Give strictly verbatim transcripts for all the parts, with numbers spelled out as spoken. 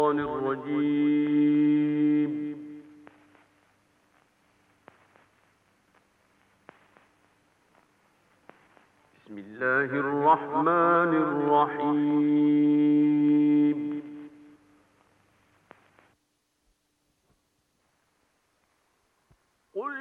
Bismillahirrahmanirrahim. Kul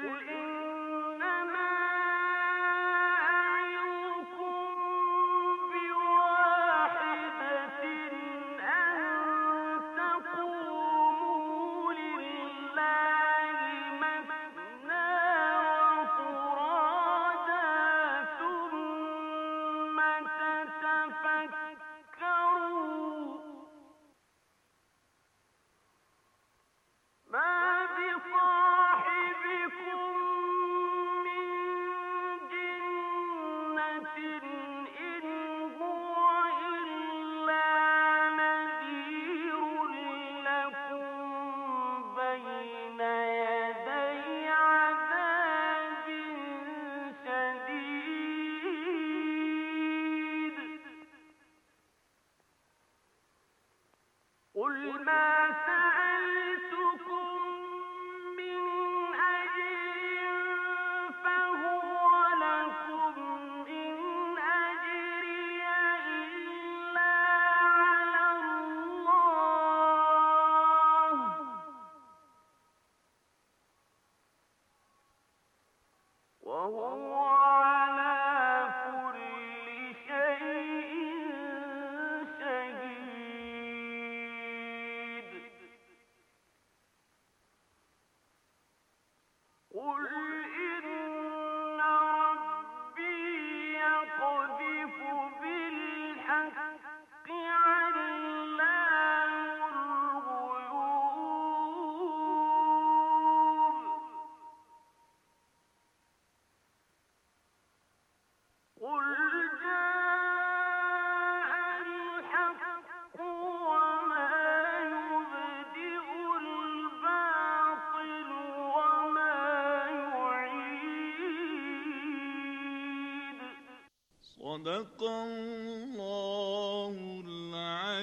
Sadakallahul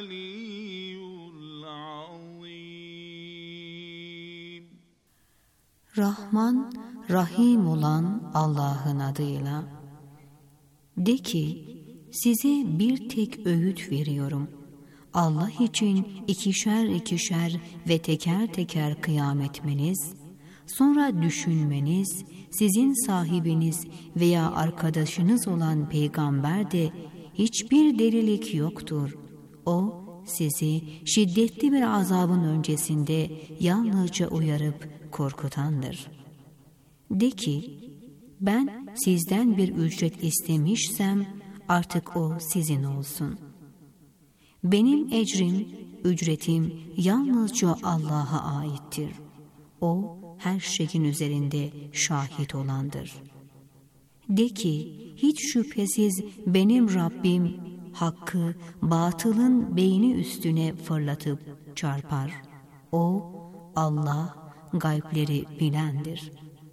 aliyyul azim. Rahman, Rahim olan Allah'ın adıyla. De ki, size bir tek öğüt veriyorum. Allah için ikişer ikişer ve teker teker kıyam etmeniz, sonra düşünmeniz, sizin sahibiniz veya arkadaşınız olan peygamber de hiçbir delilik yoktur. O, sizi şiddetli bir azabın öncesinde yalnızca uyarıp korkutandır. De ki, ben sizden bir ücret istemişsem artık o sizin olsun. Benim ecrim, ücretim yalnızca Allah'a aittir. O, her şeyin üzerinde şahit olandır. De ki, hiç şüphesiz benim Rabbim, hakkı batılın beyni üstüne fırlatıp çarpar. O, Allah, gaybleri bilendir.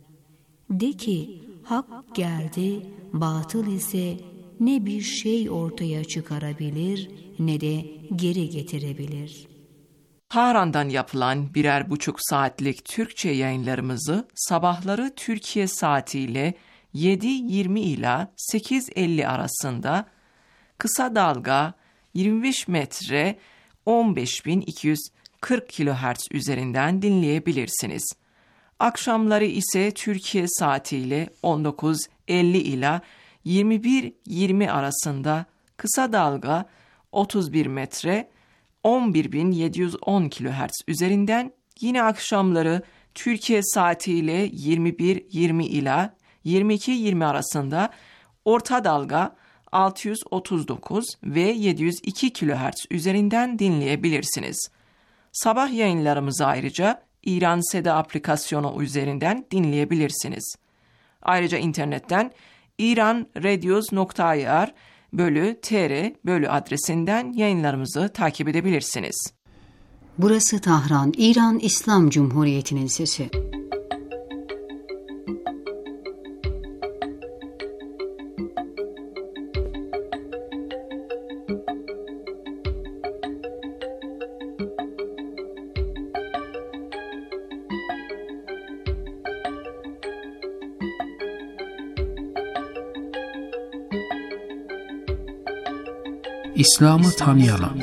De ki, hak geldi, batıl ise ne bir şey ortaya çıkarabilir ne de geri getirebilir. Tahran'dan yapılan birer buçuk saatlik Türkçe yayınlarımızı sabahları Türkiye saatiyle yedi yirmi ila sekiz elli arasında kısa dalga yirmi beş metre on beş bin iki yüz kırk kilohertz üzerinden dinleyebilirsiniz. Akşamları ise Türkiye saatiyle on dokuz elli ila yirmi bir yirmi arasında kısa dalga otuz bir metre on bir bin yedi yüz on kilohertz üzerinden, yine akşamları Türkiye saatiyle yirmi bir yirmi ila yirmi iki yirmi arasında orta dalga altı yüz otuz dokuz ve yedi yüz iki kilohertz üzerinden dinleyebilirsiniz. Sabah yayınlarımızı ayrıca İran Seda aplikasyonu üzerinden dinleyebilirsiniz. Ayrıca internetten iranradios nokta ir bölü tr bölü adresinden yayınlarımızı takip edebilirsiniz. Burası Tahran, İran İslam Cumhuriyeti'nin sesi. İslam'ı tanıyalım.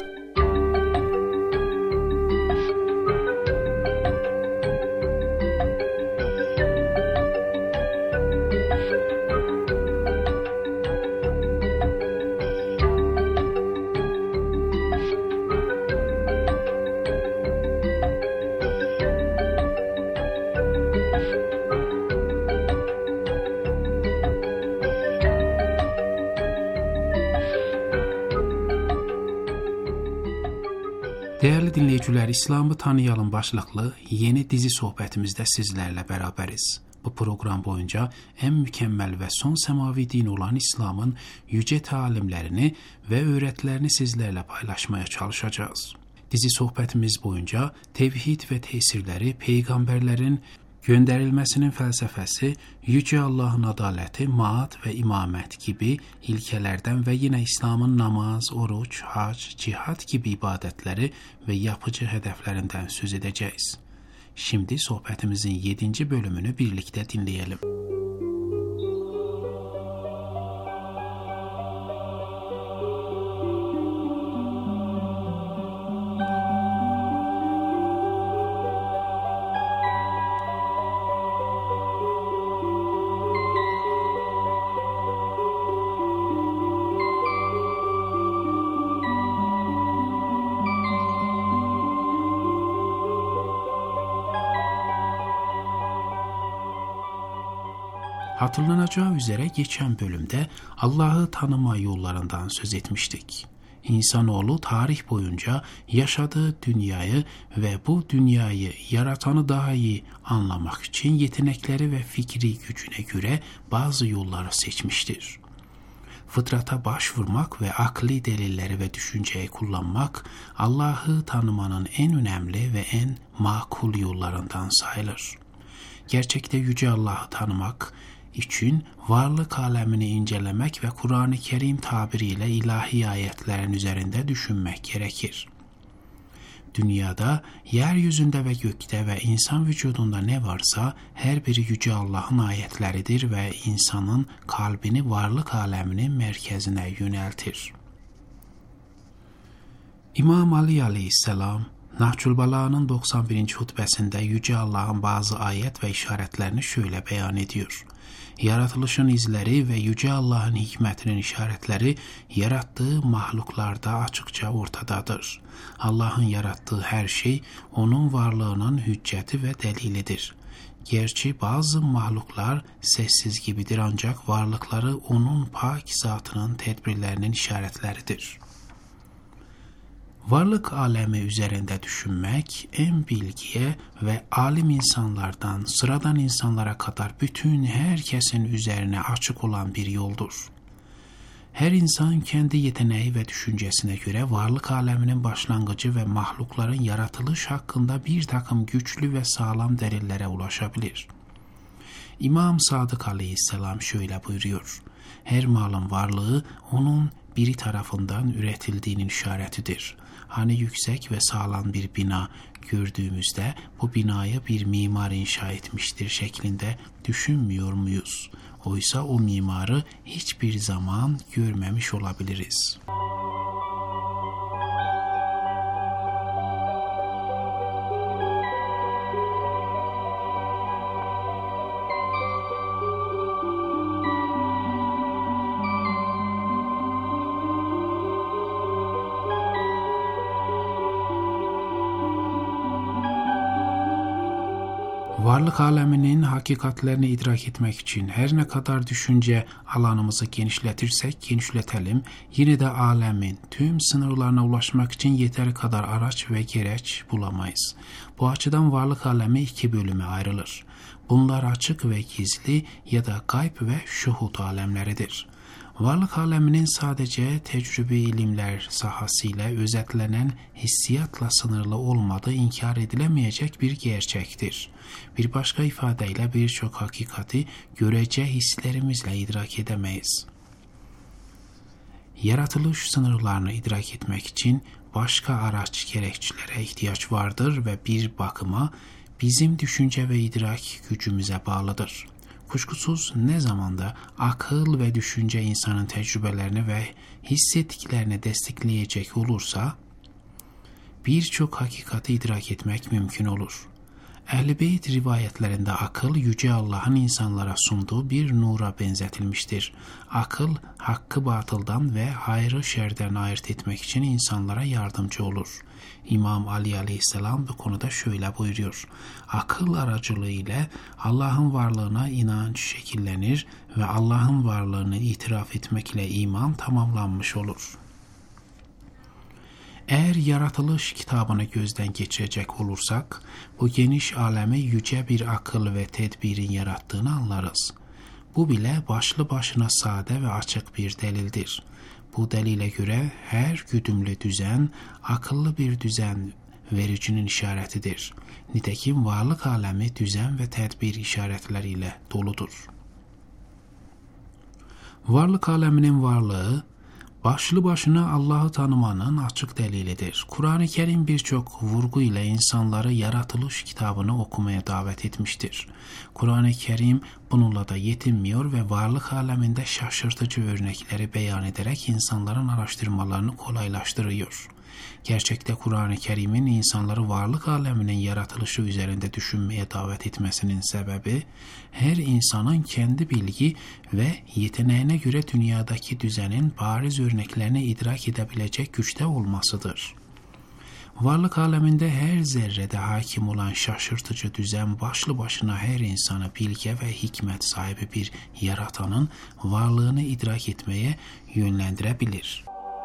Değerli dinleyiciler, İslam'ı tanıyalım başlıklı yeni dizi sohbetimizde sizlerle beraberiz. Bu program boyunca en mükemmel ve son semavi din olan İslam'ın yüce talimlerini ve öğretilerini sizlerle paylaşmaya çalışacağız. Dizi sohbetimiz boyunca tevhid ve tesirleri, peygamberlerin gönderilmesinin felsefesi, Yüce Allah'ın adaleti, maat ve imamet gibi ilkelerden ve yine İslam'ın namaz, oruç, hac, cihat gibi ibadetleri ve yapıcı hedeflerinden söz edeceğiz. Şimdi sohbetimizin yedinci bölümünü birlikte dinleyelim. Hatırlanacağı üzere geçen bölümde Allah'ı tanıma yollarından söz etmiştik. İnsanoğlu tarih boyunca yaşadığı dünyayı ve bu dünyayı yaratanı daha iyi anlamak için yetenekleri ve fikri gücüne göre bazı yolları seçmiştir. Fıtrata başvurmak ve akli delilleri ve düşünceyi kullanmak Allah'ı tanımanın en önemli ve en makul yollarından sayılır. Gerçekte Yüce Allah'ı tanımak için varlık alemini incelemek ve Kur'an-ı Kerim tabiriyle ilahi ayetlerin üzerinde düşünmek gerekir. Dünyada, yeryüzünde ve gökte ve insan vücudunda ne varsa her biri Yüce Allah'ın ayetleridir ve insanın kalbini varlık aleminin merkezine yöneltir. İmam Ali Aleyhisselam, Nahçul Balağa'nın doksan birinci hutbesinde Yüce Allah'ın bazı ayet ve işaretlerini şöyle beyan ediyor. Yaratılışın izleri ve Yüce Allah'ın hikmetinin işaretleri yarattığı mahluklarda açıkça ortadadır. Allah'ın yarattığı her şey onun varlığının hücceti ve delilidir. Gerçi bazı mahluklar sessiz gibidir ancak varlıkları onun pak zatının tedbirlerinin işaretleridir. Varlık alemi üzerinde düşünmek, en bilgiye ve alim insanlardan sıradan insanlara kadar bütün herkesin üzerine açık olan bir yoldur. Her insan kendi yeteneği ve düşüncesine göre varlık aleminin başlangıcı ve mahlukların yaratılış hakkında bir takım güçlü ve sağlam delillere ulaşabilir. İmam Sadık Aleyhisselam şöyle buyuruyor: her malın varlığı onun biri tarafından üretildiğinin işaretidir. Hani yüksek ve sağlam bir bina gördüğümüzde bu binayı bir mimar inşa etmiştir şeklinde düşünmüyor muyuz? Oysa o mimarı hiçbir zaman görmemiş olabiliriz. Varlık aleminin hakikatlerini idrak etmek için her ne kadar düşünce alanımızı genişletirsek genişletelim, yine de alemin tüm sınırlarına ulaşmak için yeteri kadar araç ve gereç bulamayız. Bu açıdan varlık alemi iki bölüme ayrılır. Bunlar açık ve gizli ya da gayb ve şuhud alemleridir. Varlık aleminin sadece tecrübi ilimler sahasıyla özetlenen hissiyatla sınırlı olmadığı inkar edilemeyecek bir gerçektir. Bir başka ifadeyle birçok hakikati görece hislerimizle idrak edemeyiz. Yaratılış sınırlarını idrak etmek için başka araç gerekçelere ihtiyaç vardır ve bir bakıma bizim düşünce ve idrak gücümüze bağlıdır. Kuşkusuz ne zamanda akıl ve düşünce insanın tecrübelerini ve hissettiklerini destekleyecek olursa, birçok hakikati idrak etmek mümkün olur. Ehl-i Beyt rivayetlerinde akıl, Yüce Allah'ın insanlara sunduğu bir nura benzetilmiştir. Akıl, hakkı batıldan ve hayrı şerden ayırt etmek için insanlara yardımcı olur. İmam Ali Aleyhisselam bu konuda şöyle buyuruyor: akıl aracılığı ile Allah'ın varlığına inanç şekillenir ve Allah'ın varlığını itiraf etmekle iman tamamlanmış olur. Eğer yaratılış kitabını gözden geçirecek olursak, bu geniş alemi yüce bir akıl ve tedbirin yarattığını anlarız. Bu bile başlı başına sade ve açık bir delildir. Bu delile göre her güdümlü düzen, akıllı bir düzen vericinin işaretidir. Nitekim varlık alemi düzen ve tedbir işaretleriyle doludur. Varlık aleminin varlığı, başlı başına Allah'ı tanımanın açık delilidir. Kur'an-ı Kerim birçok vurgu ile insanları yaratılış kitabını okumaya davet etmiştir. Kur'an-ı Kerim bununla da yetinmiyor ve varlık aleminde şaşırtıcı örnekleri beyan ederek insanların araştırmalarını kolaylaştırıyor. Gerçekte Kur'an-ı Kerim'in insanları varlık aleminin yaratılışı üzerinde düşünmeye davet etmesinin sebebi, her insanın kendi bilgi ve yeteneğine göre dünyadaki düzenin bariz örneklerini idrak edebilecek güçte olmasıdır. Varlık aleminde her zerrede hakim olan şaşırtıcı düzen başlı başına her insanı bilge ve hikmet sahibi bir yaratanın varlığını idrak etmeye yönlendirebilir.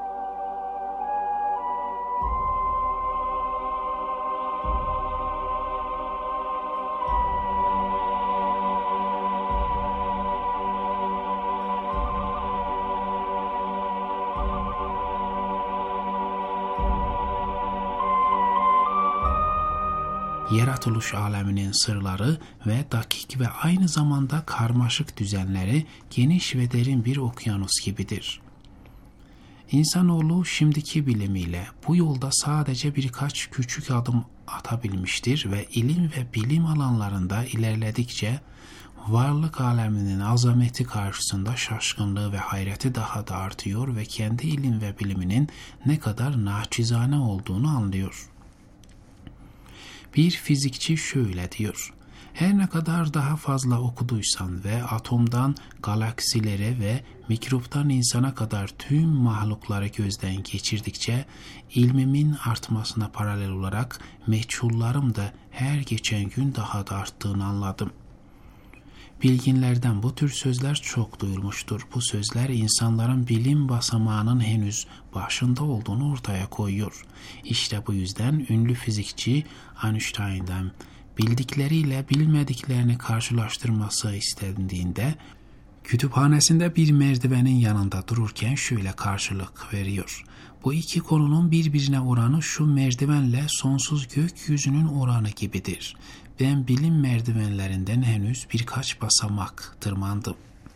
Yaratılış aleminin sırları ve dakik ve aynı zamanda karmaşık düzenleri geniş ve derin bir okyanus gibidir. İnsanoğlu şimdiki bilimiyle bu yolda sadece birkaç küçük adım atabilmiştir ve ilim ve bilim alanlarında ilerledikçe varlık aleminin azameti karşısında şaşkınlığı ve hayreti daha da artıyor ve kendi ilim ve biliminin ne kadar naçizane olduğunu anlıyor. Bir fizikçi şöyle diyor: her ne kadar daha fazla okuduysan ve atomdan galaksilere ve mikroptan insana kadar tüm mahlukları gözden geçirdikçe ilmimin artmasına paralel olarak meçhullarım da her geçen gün daha da arttığını anladım. Bilginlerden bu tür sözler çok duyulmuştur. Bu sözler insanların bilim basamağının henüz başında olduğunu ortaya koyuyor. İşte bu yüzden ünlü fizikçi Einstein'dan bildikleriyle bilmediklerini karşılaştırması istendiğinde kütüphanesinde bir merdivenin yanında dururken şöyle karşılık veriyor: bu iki konunun birbirine oranı şu merdivenle sonsuz gökyüzünün oranı gibidir. Ben bilim merdivenlerinden henüz birkaç basamak tırmandım.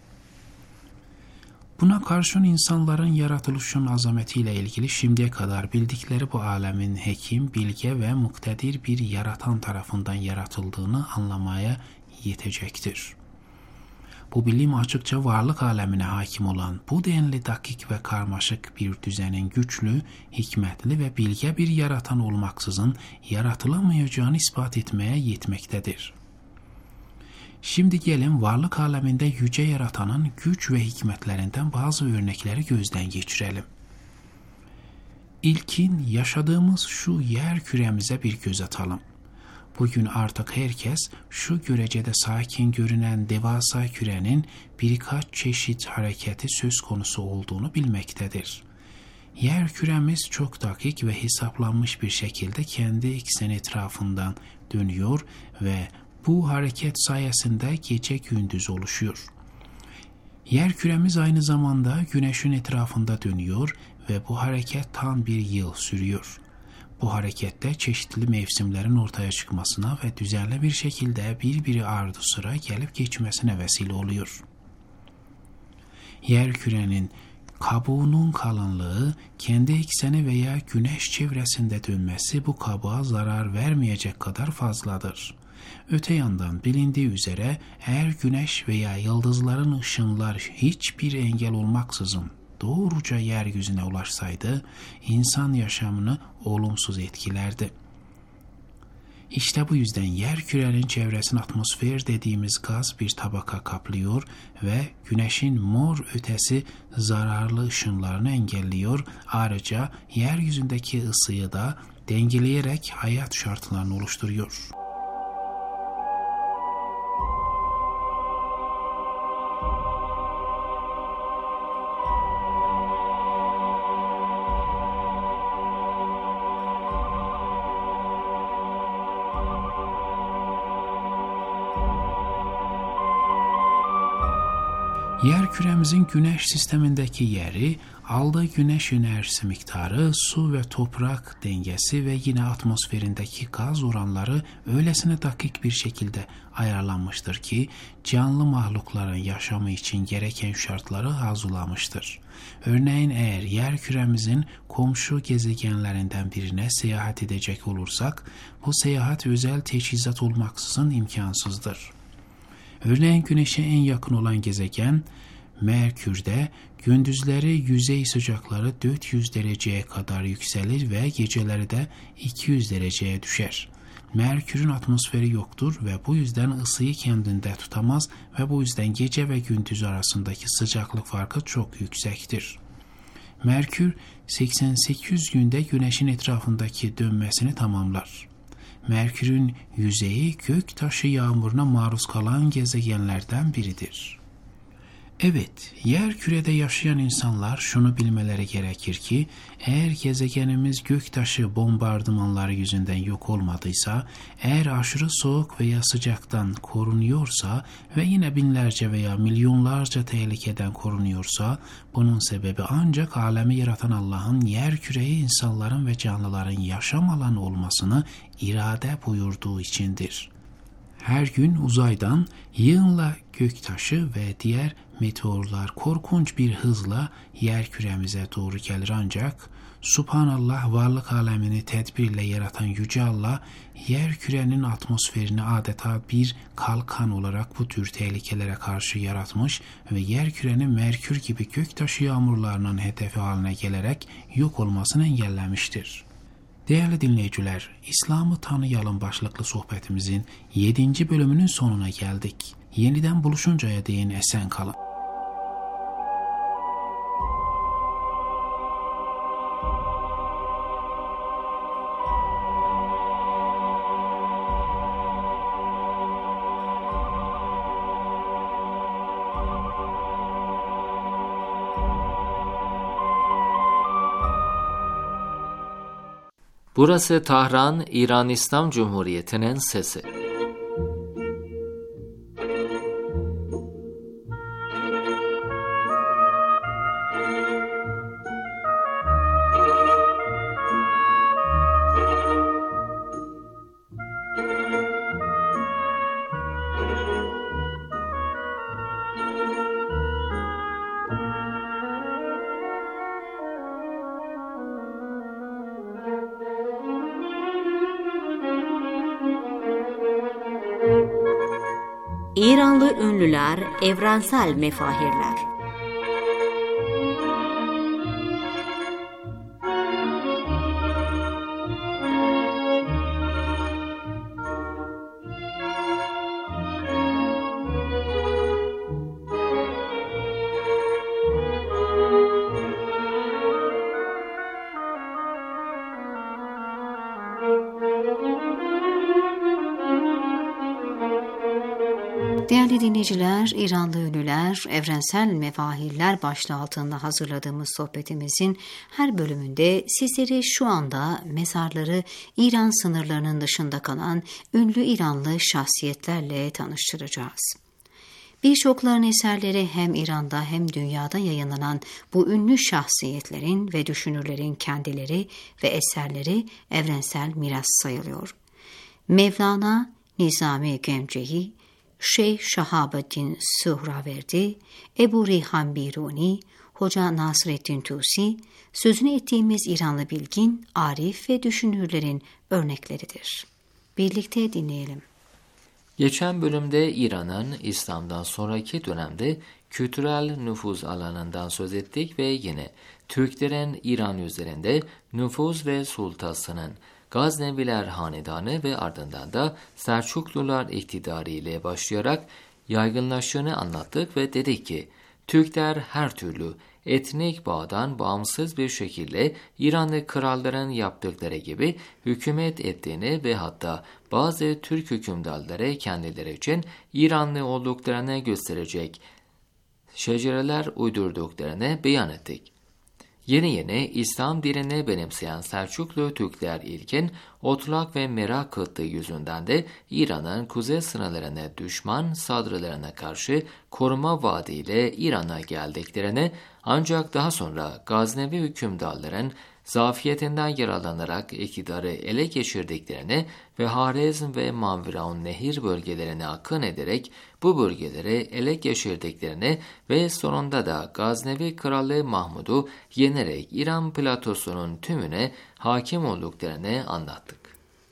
Buna karşın insanların yaratılışın azametiyle ilgili şimdiye kadar bildikleri bu alemin hekim, bilge ve muktedir bir yaratan tarafından yaratıldığını anlamaya yetecektir. Bu bilim açıkça varlık alemine hakim olan bu denli dakik ve karmaşık bir düzenin güçlü, hikmetli ve bilge bir yaratan olmaksızın yaratılamayacağını ispat etmeye yetmektedir. Şimdi gelin varlık aleminde yüce yaratanın güç ve hikmetlerinden bazı örnekleri gözden geçirelim. İlkin yaşadığımız şu yer küremize bir göz atalım. Bugün artık herkes şu görecede sakin görünen devasa kürenin birkaç çeşit hareketi söz konusu olduğunu bilmektedir. Yer küremiz çok dakik ve hesaplanmış bir şekilde kendi ekseni etrafından dönüyor ve bu hareket sayesinde gece gündüz oluşuyor. Yer küremiz aynı zamanda güneşin etrafında dönüyor ve bu hareket tam bir yıl sürüyor. Bu harekette çeşitli mevsimlerin ortaya çıkmasına ve düzenli bir şekilde birbiri ardı sıra gelip geçmesine vesile oluyor. Yer kürenin kabuğunun kalınlığı, kendi ekseni veya güneş çevresinde dönmesi bu kabuğa zarar vermeyecek kadar fazladır. Öte yandan bilindiği üzere eğer güneş veya yıldızların ışınlar hiçbir engel olmaksızın doğruca yeryüzüne ulaşsaydı insan yaşamını olumsuz etkilerdi. İşte bu yüzden yerkürenin çevresini atmosfer dediğimiz gaz bir tabaka kaplıyor ve güneşin mor ötesi zararlı ışınlarını engelliyor. Ayrıca yeryüzündeki ısıyı da dengeleyerek hayat şartlarını oluşturuyor. Yerküremizin güneş sistemindeki yeri, aldığı güneş enerjisi miktarı, su ve toprak dengesi ve yine atmosferindeki gaz oranları öylesine dakik bir şekilde ayarlanmıştır ki canlı mahlukların yaşamı için gereken şartları hazırlamıştır. Örneğin eğer yerküremizin komşu gezegenlerinden birine seyahat edecek olursak, bu seyahat özel teçhizat olmaksızın imkansızdır. Örneğin Güneş'e en yakın olan gezegen Merkür'de gündüzleri yüzey sıcakları dört yüz dereceye kadar yükselir ve geceleri de iki yüz dereceye düşer. Merkür'ün atmosferi yoktur ve bu yüzden ısıyı kendinde tutamaz ve bu yüzden gece ve gündüz arasındaki sıcaklık farkı çok yüksektir. Merkür seksen sekiz günde Güneş'in etrafındaki dönmesini tamamlar. Merkür'ün yüzeyi gök taşı yağmuruna maruz kalan gezegenlerden biridir. Evet, yerkürede yaşayan insanlar şunu bilmeleri gerekir ki, eğer gezegenimiz göktaşı bombardımanları yüzünden yok olmadıysa, eğer aşırı soğuk veya sıcaktan korunuyorsa ve yine binlerce veya milyonlarca tehlikeden korunuyorsa, bunun sebebi ancak alemi yaratan Allah'ın yerküreyi insanların ve canlıların yaşam alanı olmasını irade buyurduğu içindir. Her gün uzaydan yığınla göktaşı ve diğer meteorlar korkunç bir hızla yerküremize doğru gelir ancak Subhanallah varlık alemini tedbirle yaratan Yüce Allah yerkürenin atmosferini adeta bir kalkan olarak bu tür tehlikelere karşı yaratmış ve yerkürenin Merkür gibi göktaşı yağmurlarının hedefi haline gelerek yok olmasını engellemiştir. Değerli dinleyiciler, İslam'ı tanıyalım başlıklı sohbetimizin yedinci bölümünün sonuna geldik. Yeniden buluşuncaya değin esen kalın. Burası Tahran, İran İslam Cumhuriyeti'nin sesi. İranlı ünlüler, evrensel mefahirler. Değerli dinleyiciler, İranlı ünlüler, evrensel mefahirler başlığı altında hazırladığımız sohbetimizin her bölümünde sizleri şu anda mezarları İran sınırlarının dışında kalan ünlü İranlı şahsiyetlerle tanıştıracağız. Birçoklarının eserleri hem İran'da hem dünyada yayınlanan bu ünlü şahsiyetlerin ve düşünürlerin kendileri ve eserleri evrensel miras sayılıyor. Mevlana Nizami Gemcehi, Şeyh Şahabeddin Suhraverdi, Ebu Reyhan Biruni, Hoca Nasreddin Tusi, sözünü ettiğimiz İranlı bilgin, arif ve düşünürlerin örnekleridir. Birlikte dinleyelim. Geçen bölümde İran'ın İslam'dan sonraki dönemde kültürel nüfuz alanından söz ettik ve yine Türklerin İran üzerinde nüfuz ve sultasının Gazneviler Hanedanı ve ardından da Selçuklular iktidarı ile başlayarak yaygınlaştığını anlattık ve dedik ki Türkler her türlü etnik bağdan bağımsız bir şekilde İranlı kralların yaptıkları gibi hükümet ettiğini ve hatta bazı Türk hükümdarları kendileri için İranlı olduklarını gösterecek şecereler uydurduklarını beyan ettik. Yeni yeni İslam dinini benimseyen Selçuklu Türkler ilkin otlak ve merak kıtlığı yüzünden de İran'ın kuzey sınırlarına düşman saldırılarına karşı koruma vaadiyle İran'a geldiklerini ancak daha sonra Gaznevi hükümdarların zafiyetinden yararlanarak iktidarı ele geçirdiklerini ve Harezm ve Maviraun Nehir bölgelerine akın ederek bu bölgeleri ele geçirdiklerini ve sonunda da Gaznevi Kralı Mahmud'u yenerek İran platosunun tümüne hakim olduklarını anlattık.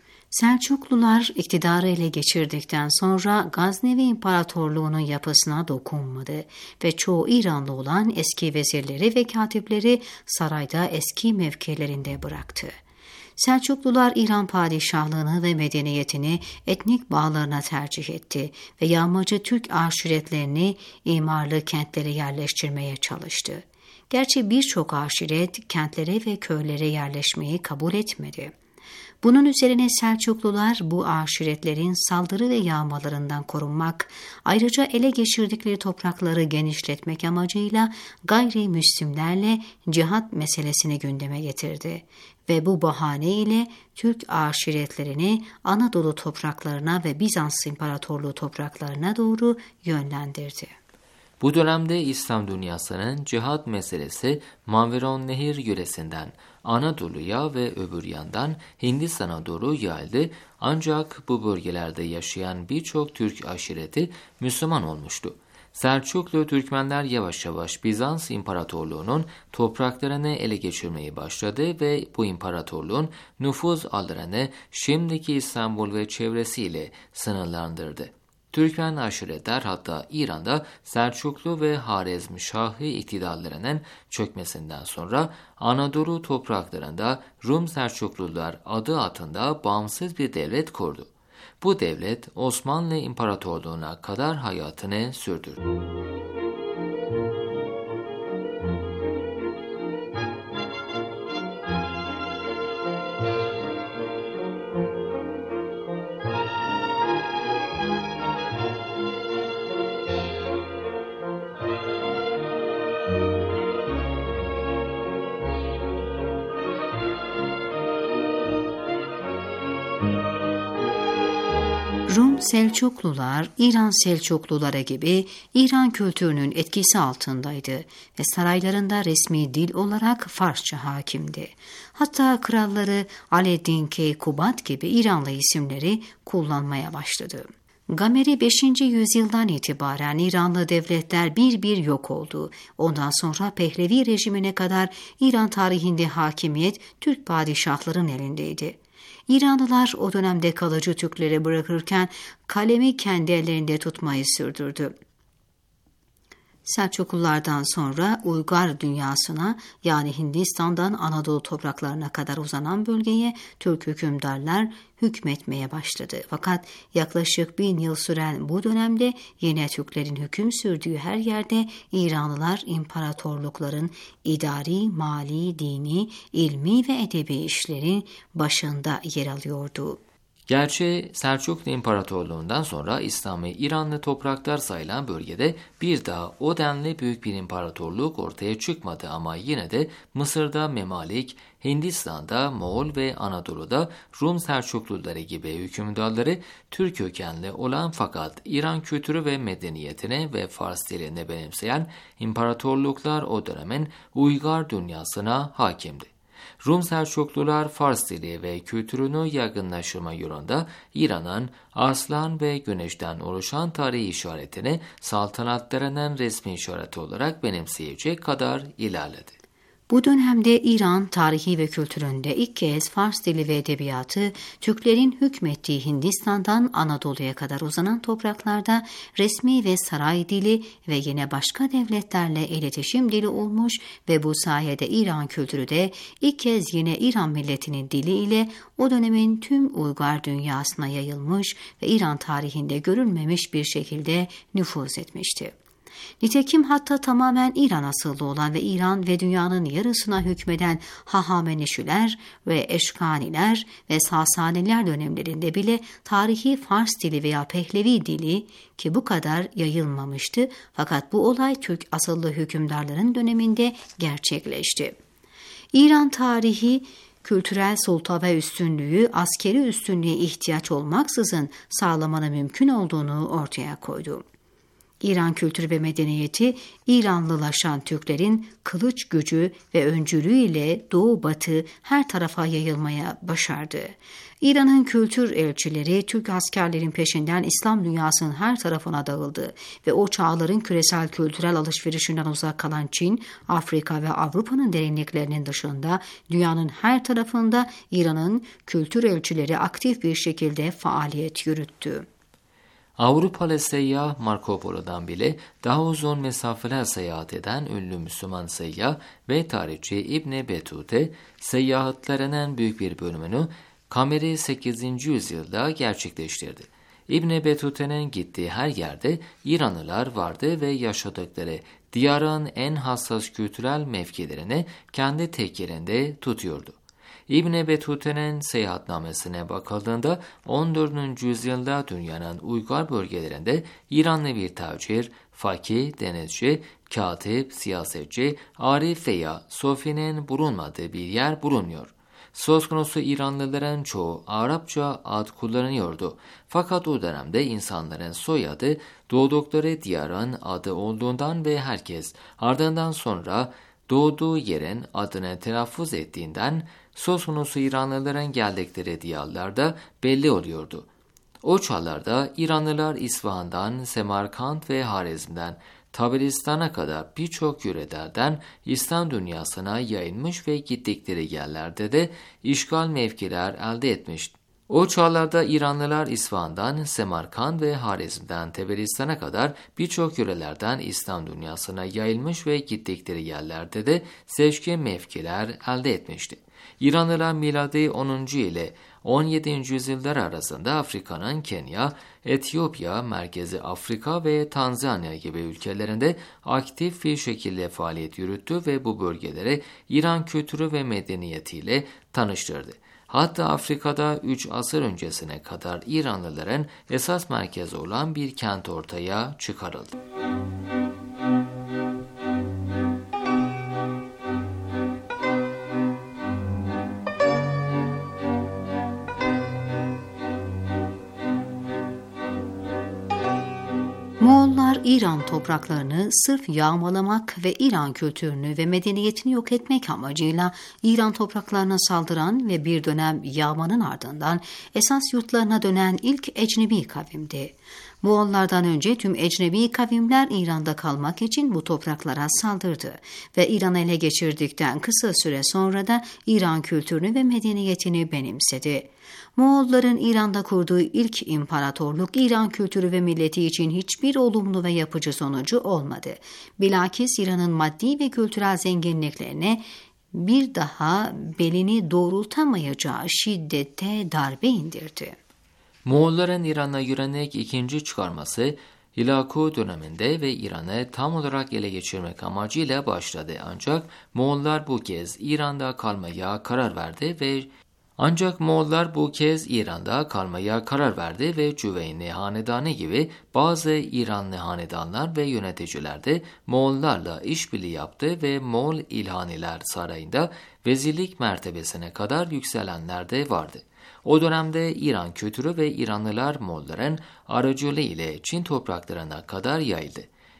Selçuklular iktidarı ele geçirdikten sonra Gaznevi İmparatorluğu'nun yapısına dokunmadı ve çoğu İranlı olan eski vezirleri ve katipleri sarayda eski mevkilerinde bıraktı. Selçuklular İran padişahlığını ve medeniyetini etnik bağlarına tercih etti ve yağmacı Türk aşiretlerini imarlı kentlere yerleştirmeye çalıştı. Gerçi birçok aşiret kentlere ve köylere yerleşmeyi kabul etmedi. Bunun üzerine Selçuklular bu aşiretlerin saldırı ve yağmalarından korunmak, ayrıca ele geçirdikleri toprakları genişletmek amacıyla gayrimüslimlerle cihat meselesini gündeme getirdi ve bu bahane ile Türk aşiretlerini Anadolu topraklarına ve Bizans İmparatorluğu topraklarına doğru yönlendirdi. Bu dönemde İslam dünyasının cihat meselesi Maviraun Nehir yöresinden Anadolu'ya ve öbür yandan Hindistan'a doğru yayıldı ancak bu bölgelerde yaşayan birçok Türk aşireti Müslüman olmuştu. Selçuklu Türkmenler yavaş yavaş Bizans İmparatorluğu'nun topraklarını ele geçirmeye başladı ve bu imparatorluğun nüfuz alanını şimdiki İstanbul ve çevresiyle sınırlandırdı. Türkmen aşiretler hatta İran'da Selçuklu ve Harezmşahı iktidarlarının çökmesinden sonra Anadolu topraklarında Rum Selçuklular adı altında bağımsız bir devlet kurdu. Bu devlet Osmanlı İmparatorluğu'na kadar hayatını sürdürdü. Rum Selçuklular, İran Selçukluları gibi İran kültürünün etkisi altındaydı ve saraylarında resmi dil olarak Farsça hakimdi. Hatta kralları Aleddin Keykubat gibi İranlı isimleri kullanmaya başladı. Gameri beşinci yüzyıldan itibaren İranlı devletler bir bir yok oldu. Ondan sonra Pehlevi rejimine kadar İran tarihinde hakimiyet Türk padişahların elindeydi. İranlılar o dönemde kalıcı Türkleri bırakırken kalemi kendi ellerinde tutmayı sürdürdü. Selçuklulardan sonra Uygar dünyasına yani Hindistan'dan Anadolu topraklarına kadar uzanan bölgeye Türk hükümdarlar hükmetmeye başladı. Fakat yaklaşık bin yıl süren bu dönemde yine Türklerin hüküm sürdüğü her yerde İranlılar imparatorlukların idari, mali, dini, ilmi ve edebi işlerin başında yer alıyordu. Gerçi Selçuklu İmparatorluğundan sonra İslami İranlı topraklar sayılan bölgede bir daha o denli büyük bir imparatorluk ortaya çıkmadı ama yine de Mısır'da Memalik, Hindistan'da Moğol ve Anadolu'da Rum Selçukluları gibi hükümdarları Türk kökenli olan fakat İran kültürü ve medeniyetine ve Fars diline benimseyen imparatorluklar o dönemin uygar dünyasına hakimdi. Rum Selçuklular Fars dili ve kültürünü yaygınlaştırma yolunda İran'ın arslan ve güneşten oluşan tarihi işaretini saltanatlarının resmi işareti olarak benimseyecek kadar ilerledi. Bu dönemde İran tarihi ve kültüründe ilk kez Fars dili ve edebiyatı Türklerin hükmettiği Hindistan'dan Anadolu'ya kadar uzanan topraklarda resmi ve saray dili ve yine başka devletlerle iletişim dili olmuş ve bu sayede İran kültürü de ilk kez yine İran milletinin dili ile o dönemin tüm uygar dünyasına yayılmış ve İran tarihinde görülmemiş bir şekilde nüfuz etmişti. Nitekim hatta tamamen İran asıllı olan ve İran ve dünyanın yarısına hükmeden Hahamenişiler ve Eşkaniler ve Sasaniler dönemlerinde bile tarihi Fars dili veya Pehlevi dili ki bu kadar yayılmamıştı, fakat bu olay Türk asıllı hükümdarların döneminde gerçekleşti. İran tarihi kültürel sulta ve üstünlüğü askeri üstünlüğe ihtiyaç olmaksızın sağlamanın mümkün olduğunu ortaya koydu. İran kültürü ve medeniyeti, İranlılaşan Türklerin kılıç gücü ve öncülüğüyle doğu batı her tarafa yayılmaya başardı. İran'ın kültür elçileri Türk askerlerin peşinden İslam dünyasının her tarafına dağıldı ve o çağların küresel kültürel alışverişinden uzak kalan Çin, Afrika ve Avrupa'nın derinliklerinin dışında dünyanın her tarafında İran'ın kültür elçileri aktif bir şekilde faaliyet yürüttü. Avrupalı seyyah Marco Polo'dan bile daha uzun mesafeler seyahat eden ünlü Müslüman seyyah ve tarihçi İbn Betute, seyahatlerinin büyük bir bölümünü Kameri sekizinci yüzyılda gerçekleştirdi. İbn Betute'nin gittiği her yerde İranlılar vardı ve yaşadıkları diyarın en hassas kültürel mevkilerini kendi tekelinde tutuyordu. İbn Betute'nin seyahatnamesine bakıldığında on dördüncü yüzyılda dünyanın uygar bölgelerinde İranlı bir tacir, fakih, denizci, katip, siyasetçi, arif veya sofinin bulunmadığı bir yer bulunmuyor. Söz konusu İranlıların çoğu Arapça ad kullanıyordu. Fakat o dönemde insanların soyadı doğdukları diyarın adı olduğundan ve herkes ardından sonra doğduğu yerin adını telaffuz ettiğinden söz konusu İranlıların geldikleri diyarlarda belli oluyordu. O çağlarda İranlılar İsfahan'dan, Semerkant ve Harizm'den Tabaristan'a kadar birçok yörelerden İslam dünyasına yayılmış ve gittikleri yerlerde de işgal mevkiler elde etmişti. O çağlarda İranlılar İsfahan'dan, Semerkant ve Harizm'den Tabaristan'a kadar birçok yörelerden İslam dünyasına yayılmış ve gittikleri yerlerde de seçkin mevkiler elde etmişti. İranlılar miladi onuncu ile on yedinci yüzyıllar arasında Afrika'nın Kenya, Etiyopya, Merkezi Afrika ve Tanzanya gibi ülkelerinde aktif bir şekilde faaliyet yürüttü ve bu bölgelere İran kültürü ve medeniyetiyle tanıştırdı. Hatta Afrika'da üç asır öncesine kadar İranlıların esas merkezi olan bir kent ortaya çıkarıldı. Moğollar İran topraklarını sırf yağmalamak ve İran kültürünü ve medeniyetini yok etmek amacıyla İran topraklarına saldıran ve bir dönem yağmanın ardından esas yurtlarına dönen ilk ecnebi kavimdi. Moğollardan önce tüm ecnebi kavimler İran'da kalmak için bu topraklara saldırdı ve İran'ı ele geçirdikten kısa süre sonra da İran kültürünü ve medeniyetini benimsedi. Moğolların İran'da kurduğu ilk imparatorluk İran kültürü ve milleti için hiçbir olumlu ve yapıcı sonucu olmadı. Bilakis İran'ın maddi ve kültürel zenginliklerine bir daha belini doğrultamayacağı şiddette darbe indirdi. Moğolların İran'a yönelik ikinci çıkarması Hilaku döneminde ve İran'ı tam olarak ele geçirmek amacıyla başladı. Ancak Moğollar bu kez İran'da kalmaya karar verdi ve Ancak Moğollar bu kez İran'da kalmaya karar verdi ve Cüveyni Hanedanı gibi bazı İranlı hanedanlar ve yöneticiler de Moğollarla işbirliği yaptı ve Moğol İlhaniler Sarayı'nda vezirlik mertebesine kadar yükselenler de vardı. O dönemde İran kültürü ve İranlılar Moğolların aracılığı ile Çin topraklarına kadar yayıldı.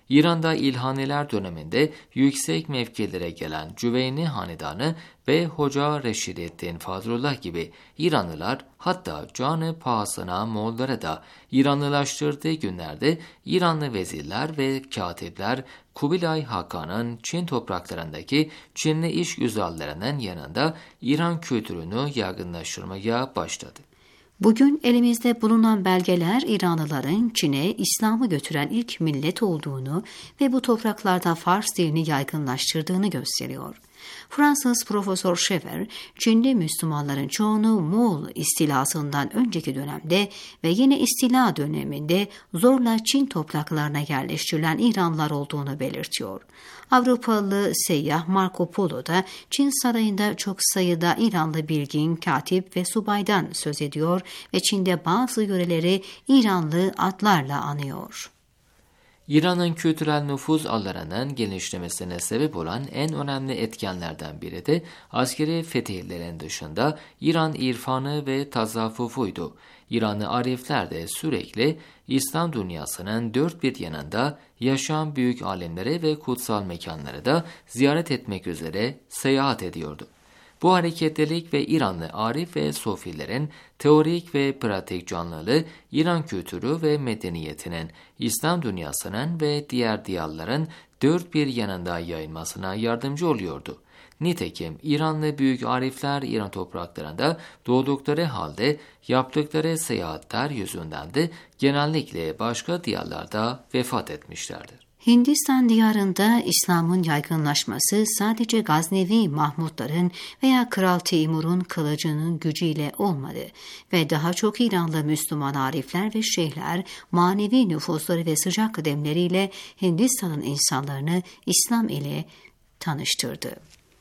İran'da İlhaniler döneminde yüksek mevkilere gelen Cüveyni Hanedanı ve Hoca Reşidettin Fazlullah gibi İranlılar, hatta canı pahasına Moğollara da İranlılaştırdığı günlerde İranlı vezirler ve katipler Kubilay Hakan'ın Çin topraklarındaki Çinli işgüzarlarının yanında İran kültürünü yaygınlaştırmaya başladı. Bugün elimizde bulunan belgeler İranlıların Çin'e İslam'ı götüren ilk millet olduğunu ve bu topraklarda Fars dilini yaygınlaştırdığını gösteriyor. Fransız Profesör Schever, Çinli Müslümanların çoğunu Moğol istilasından önceki dönemde ve yine istila döneminde zorla Çin topraklarına yerleştirilen İranlılar olduğunu belirtiyor. Avrupalı seyyah Marco Polo da Çin sarayında çok sayıda İranlı bilgin, katip ve subaydan söz ediyor ve Çin'de bazı yöreleri İranlı adlarla anıyor. İran'ın kültürel nüfuz ağlarının genişlemesine sebep olan en önemli etkenlerden biri de askeri fetihlerin dışında İran irfanı ve tasavvufuydu. İranlı arifler de sürekli İslam dünyasının dört bir yanında yaşayan büyük alemleri ve kutsal mekanları da ziyaret etmek üzere seyahat ediyordu. Bu hareketlilik ve İranlı arif ve sofilerin teorik ve pratik canlılığı İran kültürü ve medeniyetinin İslam dünyasının ve diğer diyarların dört bir yanında yayılmasına yardımcı oluyordu. Nitekim İranlı büyük arifler İran topraklarında doğdukları halde yaptıkları seyahatler yüzünden de genellikle başka diyarlarda vefat etmişlerdir. Hindistan diyarında İslam'ın yaygınlaşması sadece Gaznevi Mahmudların veya Kral Timur'un kılıcının gücüyle olmadı ve daha çok İranlı Müslüman arifler ve şeyhler manevi nüfuzları ve sıcak kıdemleriyle Hindistan'ın insanlarını İslam ile tanıştırdı.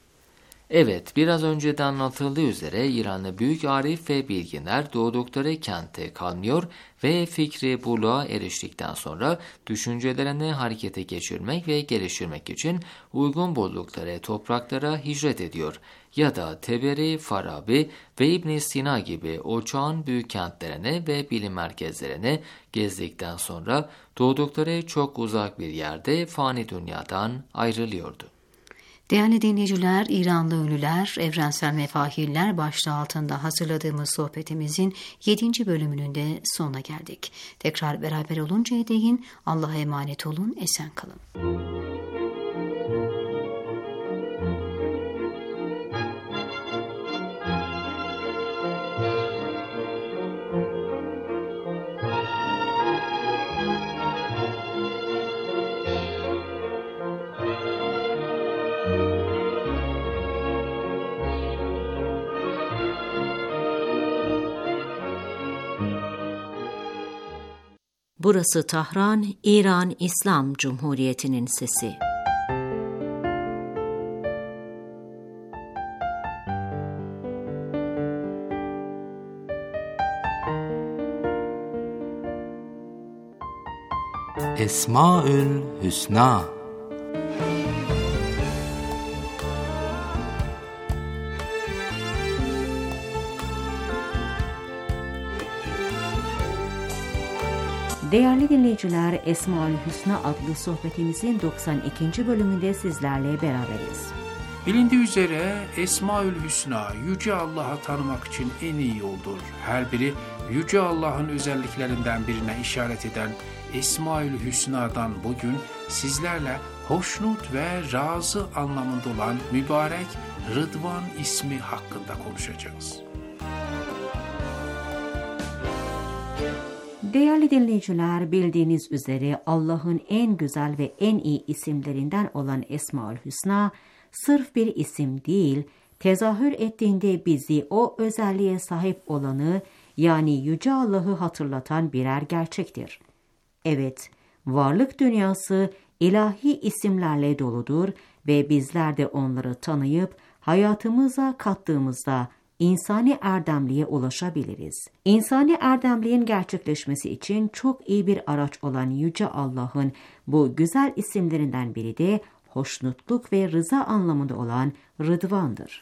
Evet, biraz önce de anlatıldığı üzere İranlı büyük arif ve bilginler doğdukları kente kalmıyor ve fikri buluğa eriştikten sonra düşüncelerini harekete geçirmek ve geliştirmek için uygun buldukları topraklara hicret ediyor ya da Teberi, Farabi ve İbn Sina gibi o çağın büyük kentlerine ve bilim merkezlerine gezdikten sonra doğdukları çok uzak bir yerde fani dünyadan ayrılıyordu. Değerli dinleyiciler, İranlı ünlüler, evrensel mefahirler başlığı altında hazırladığımız sohbetimizin yedinci bölümünün de sonuna geldik. Tekrar beraber oluncaya değin Allah'a emanet olun, esen kalın. Burası Tahran, İran İslam Cumhuriyeti'nin sesi. Esmaül Hüsna. Değerli dinleyiciler, Esmaül Hüsna adlı sohbetimizin doksan ikinci bölümünde sizlerle beraberiz. Bilindiği üzere Esmaül Hüsna, Yüce Allah'ı tanımak için en iyi yoldur. Her biri Yüce Allah'ın özelliklerinden birine işaret eden Esmaül Hüsna'dan bugün sizlerle hoşnut ve razı anlamında olan mübarek Rıdvan ismi hakkında konuşacağız. Değerli dinleyiciler, bildiğiniz üzere Allah'ın en güzel ve en iyi isimlerinden olan Esmaül Hüsna, sırf bir isim değil, tezahür ettiğinde bizi o özelliğe sahip olanı, yani Yüce Allah'ı hatırlatan birer gerçektir. Evet, varlık dünyası ilahi isimlerle doludur ve bizler de onları tanıyıp hayatımıza kattığımızda İnsani erdemliğe ulaşabiliriz. İnsani erdemliğin gerçekleşmesi için çok iyi bir araç olan Yüce Allah'ın bu güzel isimlerinden biri de hoşnutluk ve rıza anlamında olan Rıdvan'dır.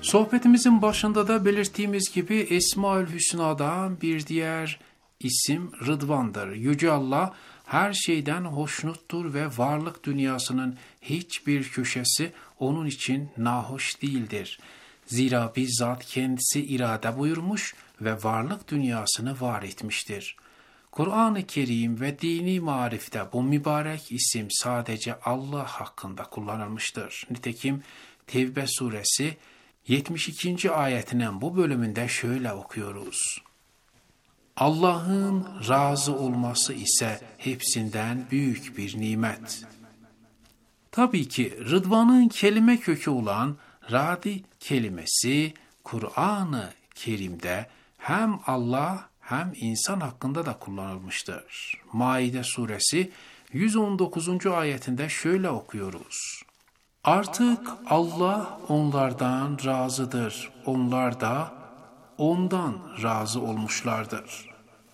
Sohbetimizin başında da belirttiğimiz gibi Esma-ül Hüsna'dan bir diğer isim Rıdvan'dır. Yüce Allah her şeyden hoşnuttur ve varlık dünyasının hiçbir köşesi onun için nahoş değildir. Zira bizzat kendisi irade buyurmuş ve varlık dünyasını var etmiştir. Kur'an-ı Kerim ve dini marifte bu mübarek isim sadece Allah hakkında kullanılmıştır. Nitekim Tevbe suresi yetmiş ikinci ayetinin bu bölümünde şöyle okuyoruz. Allah'ın razı olması ise hepsinden büyük bir nimet. Tabii ki Rıdvan'ın kelime kökü olan radi kelimesi Kur'an-ı Kerim'de hem Allah hem insan hakkında da kullanılmıştır. Maide suresi yüz on dokuzuncu ayetinde şöyle okuyoruz. Artık Allah onlardan razıdır, onlar da ondan razı olmuşlardır.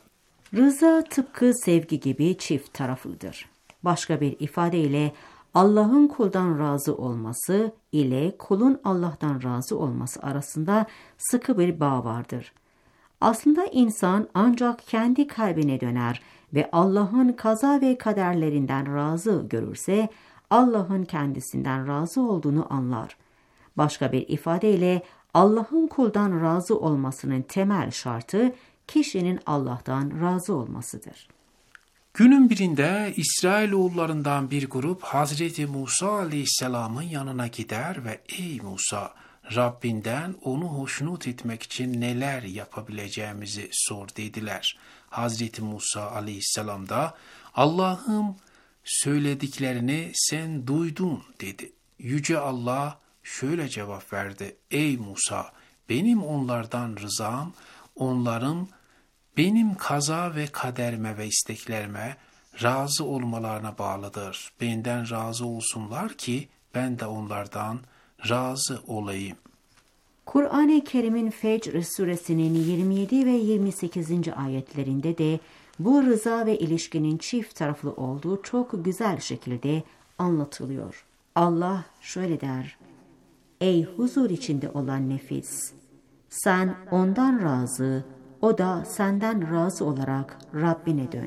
Rıza tıpkı sevgi gibi çift taraflıdır. Başka bir ifadeyle Allah'ın kuldan razı olması ile kulun Allah'tan razı olması arasında sıkı bir bağ vardır. Aslında insan ancak kendi kalbine döner ve Allah'ın kaza ve kaderlerinden razı görürse Allah'ın kendisinden razı olduğunu anlar. Başka bir ifadeyle Allah'ın kuldan razı olmasının temel şartı kişinin Allah'tan razı olmasıdır. Günün birinde İsrailoğullarından bir grup Hazreti Musa Aleyhisselam'ın yanına gider ve ey Musa, Rabbinden onu hoşnut etmek için neler yapabileceğimizi sor dediler. Hazreti Musa Aleyhisselam da Allah'ım söylediklerini sen duydun dedi. Yüce Allah şöyle cevap verdi. Ey Musa, benim onlardan rızam, onların benim kaza ve kaderime ve isteklerime razı olmalarına bağlıdır. Benden razı olsunlar ki ben de onlardan razı olayım. Kur'an-ı Kerim'in Fecr suresinin yirmi yedi ve yirmi sekizinci ayetlerinde de bu rıza ve ilişkinin çift taraflı olduğu çok güzel şekilde anlatılıyor. Allah şöyle der: Ey huzur içinde olan nefis! Sen ondan razı, o da senden razı olarak Rabbine dön.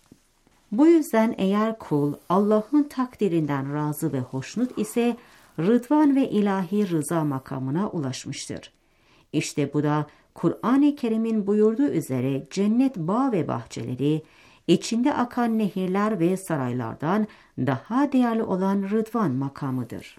Bu yüzden eğer kul Allah'ın takdirinden razı ve hoşnut ise Rıdvan ve ilahi rıza makamına ulaşmıştır. İşte bu da Kur'an-ı Kerim'in buyurduğu üzere cennet bağ ve bahçeleri, içinde akan nehirler ve saraylardan daha değerli olan Rıdvan makamıdır.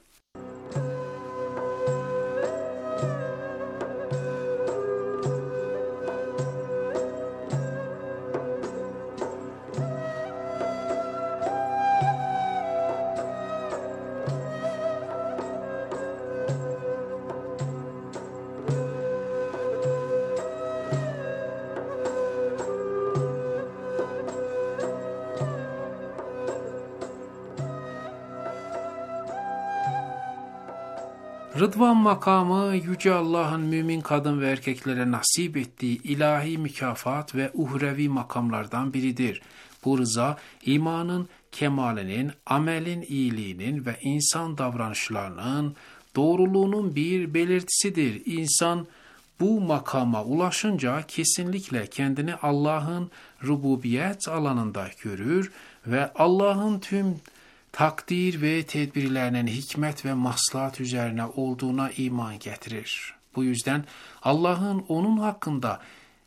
Rıdvan makamı Yüce Allah'ın mümin kadın ve erkeklere nasip ettiği ilahi mükafat ve uhrevi makamlardan biridir. Bu rıza imanın kemalinin, amelin iyiliğinin ve insan davranışlarının doğruluğunun bir belirtisidir. İnsan bu makama ulaşınca kesinlikle kendini Allah'ın rububiyet alanında görür ve Allah'ın tüm takdir ve tedbirlerinin hikmet ve maslahat üzerine olduğuna iman getirir. Bu yüzden Allah'ın onun hakkında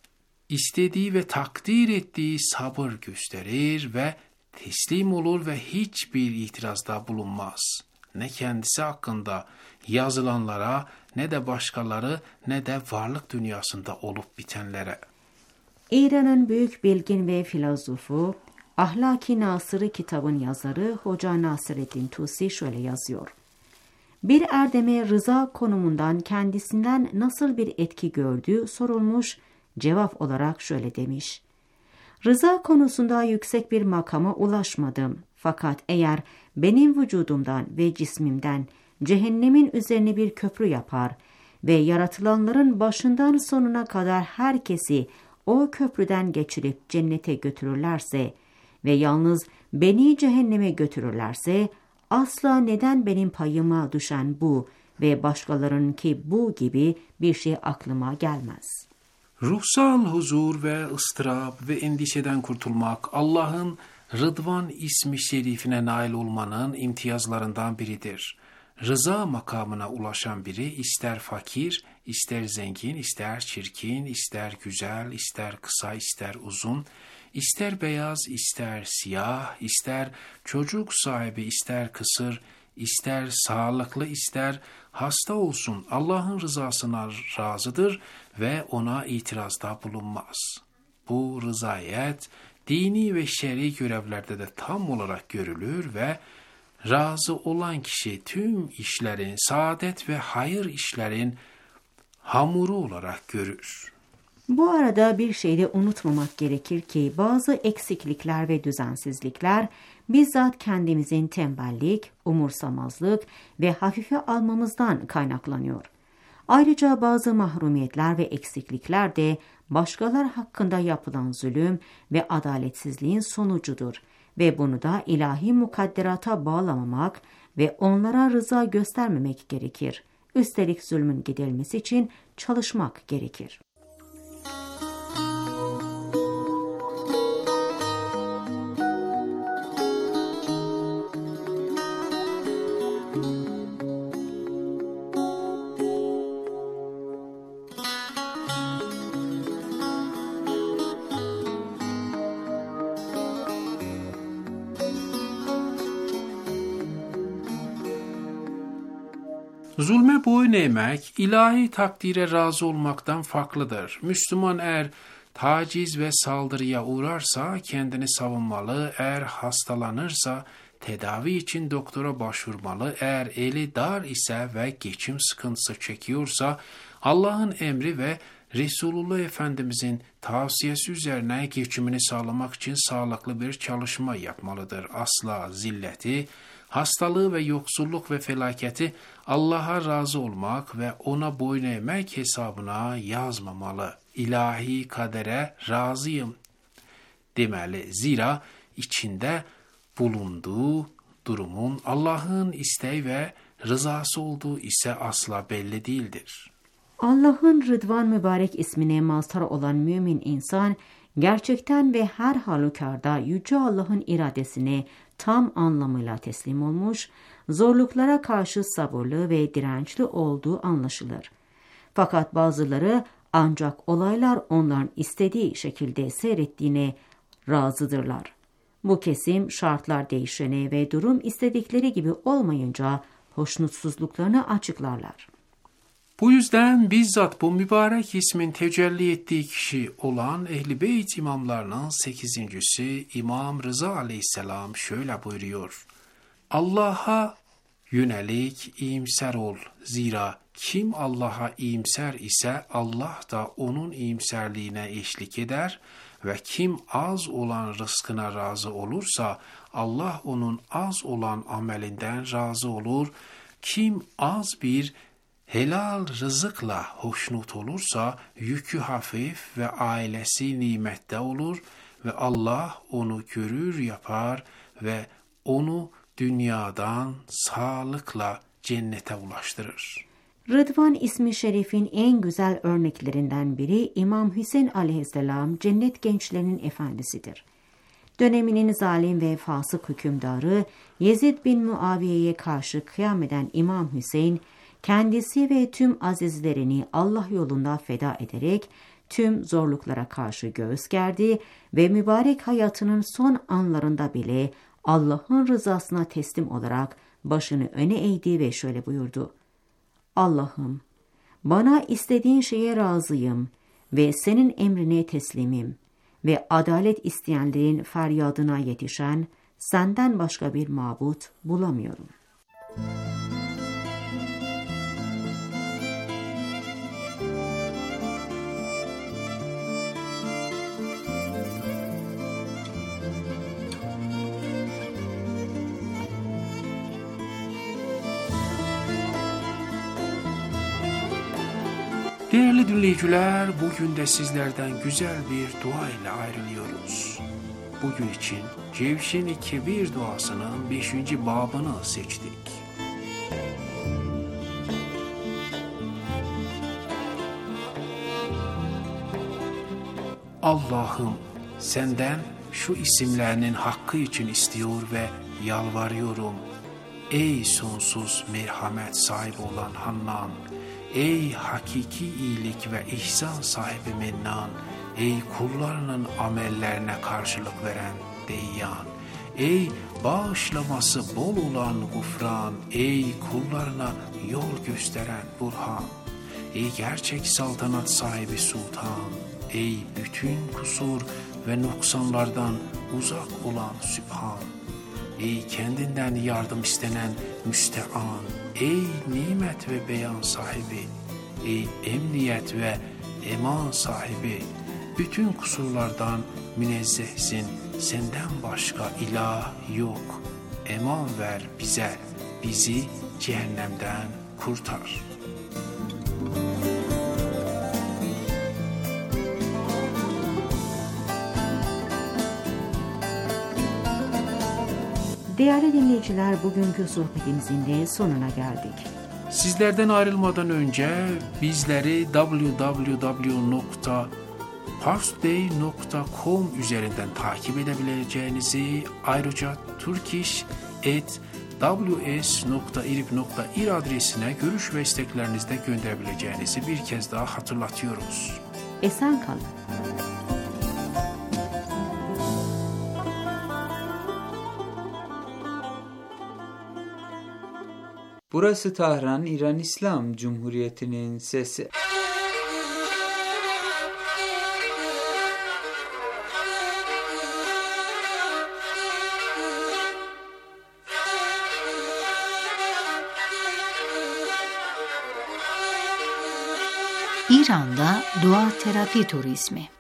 istediği ve takdir ettiği sabır gösterir ve teslim olur ve hiçbir itirazda bulunmaz. Ne kendisi hakkında yazılanlara, ne de başkaları, ne de varlık dünyasında olup bitenlere. İran'ın büyük bilgin ve filozofu, Ahlaki Nasırı kitabın yazarı Hoca Nasreddin Tusi şöyle yazıyor. Bir erdeme rıza konumundan kendisinden nasıl bir etki gördüğü sorulmuş, cevap olarak şöyle demiş. Rıza konusunda yüksek bir makama ulaşmadım. Fakat eğer benim vücudumdan ve cismimden cehennemin üzerine bir köprü yapar ve yaratılanların başından sonuna kadar herkesi o köprüden geçirip cennete götürürlerse ve yalnız beni cehenneme götürürlerse, asla neden benim payıma düşen bu ve başkalarınınki bu gibi bir şey aklıma gelmez. Ruhsal huzur ve ıstırap ve endişeden kurtulmak Allah'ın Rıdvan ismi şerifine nail olmanın imtiyazlarından biridir. Rıza makamına ulaşan biri ister fakir, ister zengin, ister çirkin, ister güzel, ister kısa, ister uzun, ister beyaz, ister siyah, ister çocuk sahibi, ister kısır, ister sağlıklı, ister hasta olsun Allah'ın rızasına razıdır ve ona itirazda bulunmaz. Bu rızayet dini ve şer'i görevlerde de tam olarak görülür ve razı olan kişi tüm işlerin, saadet ve hayır işlerin hamuru olarak görür. Bu arada bir şey de unutmamak gerekir ki bazı eksiklikler ve düzensizlikler bizzat kendimizin tembellik, umursamazlık ve hafife almamızdan kaynaklanıyor. Ayrıca bazı mahrumiyetler ve eksiklikler de başkalar hakkında yapılan zulüm ve adaletsizliğin sonucudur ve bunu da ilahi mukadderata bağlamamak ve onlara rıza göstermemek gerekir. Üstelik zulmün giderilmesi için çalışmak gerekir. Zulme boyun eğmek, ilahi takdire razı olmaktan farklıdır. Müslüman eğer taciz ve saldırıya uğrarsa kendini savunmalı, eğer hastalanırsa tedavi için doktora başvurmalı, eğer eli dar ise ve geçim sıkıntısı çekiyorsa Allah'ın emri ve Resulullah Efendimizin tavsiyesi üzerine geçimini sağlamak için sağlıklı bir çalışma yapmalıdır. Asla zilleti, hastalığı ve yoksulluk ve felaketi Allah'a razı olmak ve ona boyun eğmek hesabına yazmamalı. İlahi kadere razıyım demeli. Zira içinde bulunduğu durumun Allah'ın isteği ve rızası olduğu ise asla belli değildir. Allah'ın Rıdvan mübarek ismine mazhar olan mümin insan, gerçekten ve her halükarda Yüce Allah'ın iradesine tam anlamıyla teslim olmuş, zorluklara karşı sabırlı ve dirençli olduğu anlaşılır. Fakat bazıları ancak olaylar onların istediği şekilde seyrettiğine razıdırlar. Bu kesim şartlar değişene ve durum istedikleri gibi olmayınca hoşnutsuzluklarını açıklarlar. Bu yüzden bizzat bu mübarek ismin tecelli ettiği kişi olan Ehl-i Beyt imamlarının sekizincisi İmam Rıza aleyhisselam şöyle buyuruyor. Allah'a yönelik iyimser ol. Zira kim Allah'a iyimser ise Allah da onun iyimserliğine eşlik eder ve kim az olan rızkına razı olursa Allah onun az olan amelinden razı olur. Kim az bir helal rızıkla hoşnut olursa yükü hafif ve ailesi nimette olur ve Allah onu görür yapar ve onu dünyadan sağlıkla cennete ulaştırır. Rıdvan ismi şerifin en güzel örneklerinden biri İmam Hüseyin aleyhisselam cennet gençlerinin efendisidir. Döneminin zalim ve fasık hükümdarı Yezid bin Muaviye'ye karşı kıyam eden İmam Hüseyin, kendisi ve tüm azizlerini Allah yolunda feda ederek tüm zorluklara karşı göğüs gerdi ve mübarek hayatının son anlarında bile Allah'ın rızasına teslim olarak başını öne eğdi ve şöyle buyurdu. Allah'ım, bana istediğin şeye razıyım ve senin emrine teslimim ve adalet isteyenlerin feryadına yetişen senden başka bir mabut bulamıyorum. Değerli dinleyiciler, bugün de sizlerden güzel bir dua ile ayrılıyoruz. Bugün için Cevşen-i Kebir duasının beşinci babını seçtik. Allah'ım senden şu isimlerinin hakkı için istiyor ve yalvarıyorum. Ey sonsuz merhamet sahibi olan Hannan, ey hakiki iyilik ve ihsan sahibi Mennan, ey kullarının amellerine karşılık veren Deyyan, ey bağışlaması bol olan Gufran, ey kullarına yol gösteren Burhan, ey gerçek saltanat sahibi Sultan, ey bütün kusur ve noksanlardan uzak olan Sübhan, ey kendinden yardım istenen müstean, ey nimet ve beyan sahibi, ey emniyet ve eman sahibi, bütün kusurlardan münezzehsin, senden başka ilah yok. Eman ver bize, bizi cehennemden kurtar. Değerli dinleyiciler, bugünkü sohbetimizin de sonuna geldik. Sizlerden ayrılmadan önce bizleri double-u double-u double-u nokta parstoday nokta com üzerinden takip edebileceğinizi, ayrıca turkish at w s nokta irib nokta ir adresine görüş ve isteklerinizde gönderebileceğinizi bir kez daha hatırlatıyoruz. Esen kalın. Burası Tahran, İran İslam Cumhuriyeti'nin sesi. İran'da doğa terapi turizmi.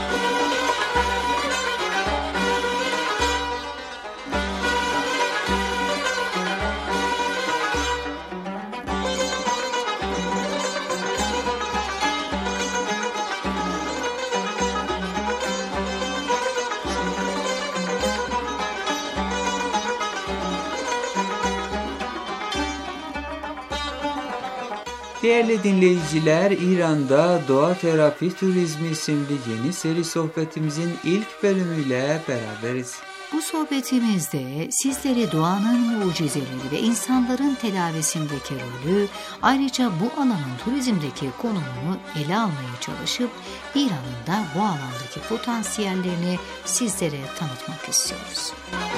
Değerli dinleyiciler, İran'da Doğa Terapi Turizmi isimli yeni seri sohbetimizin ilk bölümüyle beraberiz. Bu sohbetimizde sizlere doğanın mucizeleri ve insanların tedavisindeki rolü, ayrıca bu alanın turizmdeki konumunu ele almaya çalışıp İran'ın da bu alandaki potansiyellerini sizlere tanıtmak istiyoruz.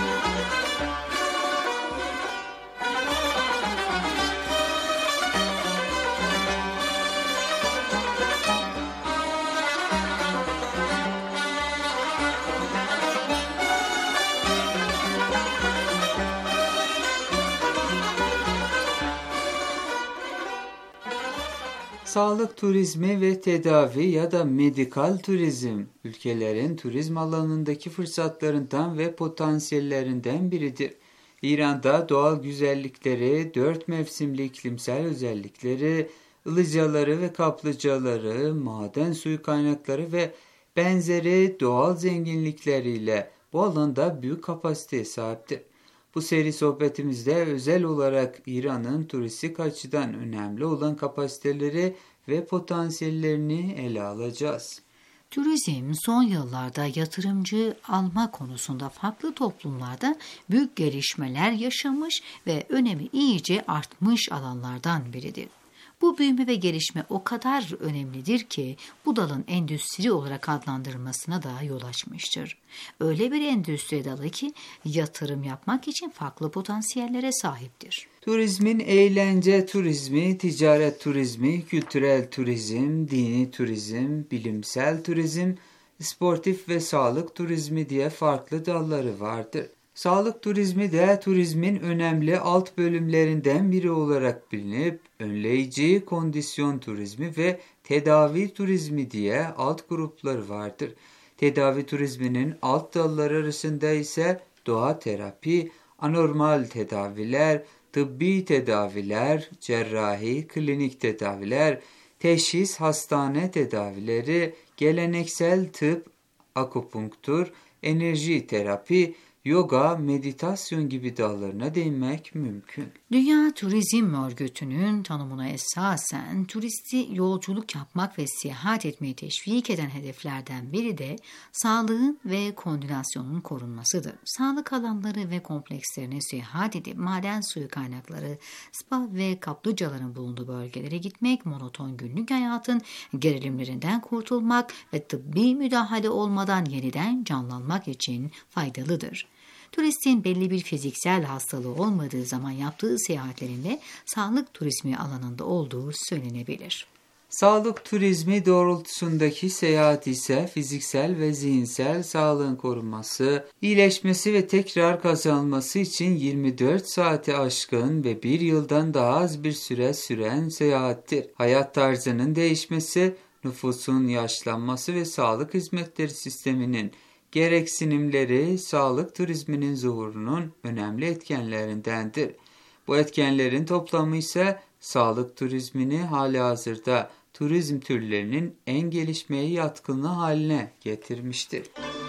Sağlık turizmi ve tedavi ya da medikal turizm, ülkelerin turizm alanındaki fırsatlarından ve potansiyellerinden biridir. İran'da doğal güzellikleri, dört mevsimli iklimsel özellikleri, ılıcaları ve kaplıcaları, maden suyu kaynakları ve benzeri doğal zenginlikleriyle bu alanda büyük kapasiteye sahiptir. Bu seri sohbetimizde özel olarak İran'ın turistik açıdan önemli olan kapasiteleri ve potansiyellerini ele alacağız. Turizm son yıllarda yatırımcı alma konusunda farklı toplumlarda büyük gelişmeler yaşamış ve önemi iyice artmış alanlardan biridir. Bu büyüme ve gelişme o kadar önemlidir ki bu dalın endüstri olarak adlandırılmasına da yol açmıştır. Öyle bir endüstri dalı ki yatırım yapmak için farklı potansiyellere sahiptir. Turizmin eğlence turizmi, ticaret turizmi, kültürel turizm, dini turizm, bilimsel turizm, sportif ve sağlık turizmi diye farklı dalları vardır. Sağlık turizmi de turizmin önemli alt bölümlerinden biri olarak bilinip önleyici kondisyon turizmi ve tedavi turizmi diye alt grupları vardır. Tedavi turizminin alt dalları arasında ise doğa terapi, anormal tedaviler, tıbbi tedaviler, cerrahi, klinik tedaviler, teşhis hastane tedavileri, geleneksel tıp, akupunktur, enerji terapi, yoga, meditasyon gibi dallarına değinmek mümkün. Dünya Turizm Örgütü'nün tanımına esasen turisti yolculuk yapmak ve seyahat etmeyi teşvik eden hedeflerden biri de sağlığın ve koordinasyonun korunmasıdır. Sağlık alanları ve komplekslerine seyahat edip maden suyu kaynakları, spa ve kaplıcaların bulunduğu bölgelere gitmek, monoton günlük hayatın gerilimlerinden kurtulmak ve tıbbi müdahale olmadan yeniden canlanmak için faydalıdır. Turistin belli bir fiziksel hastalığı olmadığı zaman yaptığı seyahatlerinde sağlık turizmi alanında olduğu söylenebilir. Sağlık turizmi doğrultusundaki seyahat ise fiziksel ve zihinsel sağlığın korunması, iyileşmesi ve tekrar kazanılması için yirmi dört saati aşkın ve bir yıldan daha az bir süre süren seyahattir. Hayat tarzının değişmesi, nüfusun yaşlanması ve sağlık hizmetleri sisteminin gereksinimleri sağlık turizminin zuhurunun önemli etkenlerindendir. Bu etkenlerin toplamı ise sağlık turizmini halihazırda turizm türlerinin en gelişmeye yatkınlığı haline getirmiştir.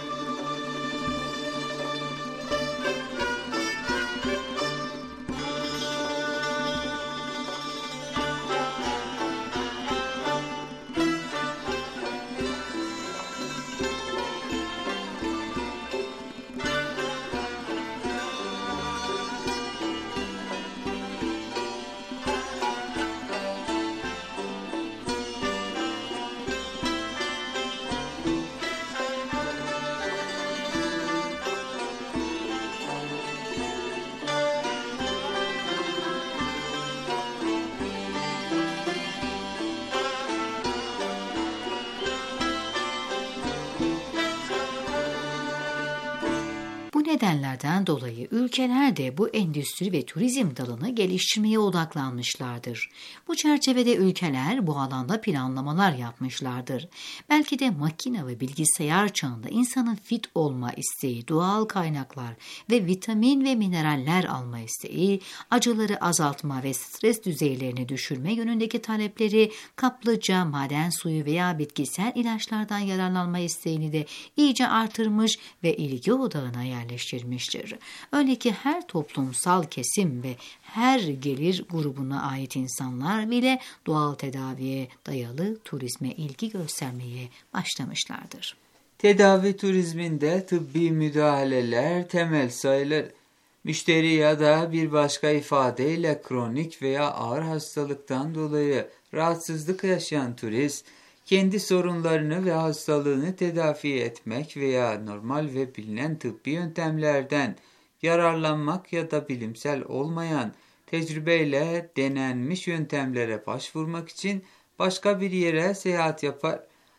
Bu nedenlerden dolayı ülkeler de bu endüstri ve turizm dalını geliştirmeye odaklanmışlardır. Bu çerçevede ülkeler bu alanda planlamalar yapmışlardır. Belki de makine ve bilgisayar çağında insanın fit olma isteği, doğal kaynaklar ve vitamin ve mineraller alma isteği, acıları azaltma ve stres düzeylerini düşürme yönündeki talepleri, kaplıca, maden suyu veya bitkisel ilaçlardan yararlanma isteğini de iyice artırmış ve ilgi odağına yerleştirmiştir. Öyle ki her toplumsal kesim ve her gelir grubuna ait insanlar bile doğal tedaviye dayalı turizme ilgi göstermeye başlamışlardır. Tedavi turizminde tıbbi müdahaleler temel sayılır. Müşteri ya da bir başka ifadeyle kronik veya ağır hastalıktan dolayı rahatsızlık yaşayan turist, kendi sorunlarını ve hastalığını tedavi etmek veya normal ve bilinen tıbbi yöntemlerden yararlanmak ya da bilimsel olmayan tecrübeyle denenmiş yöntemlere başvurmak için başka bir yere seyahat yapar.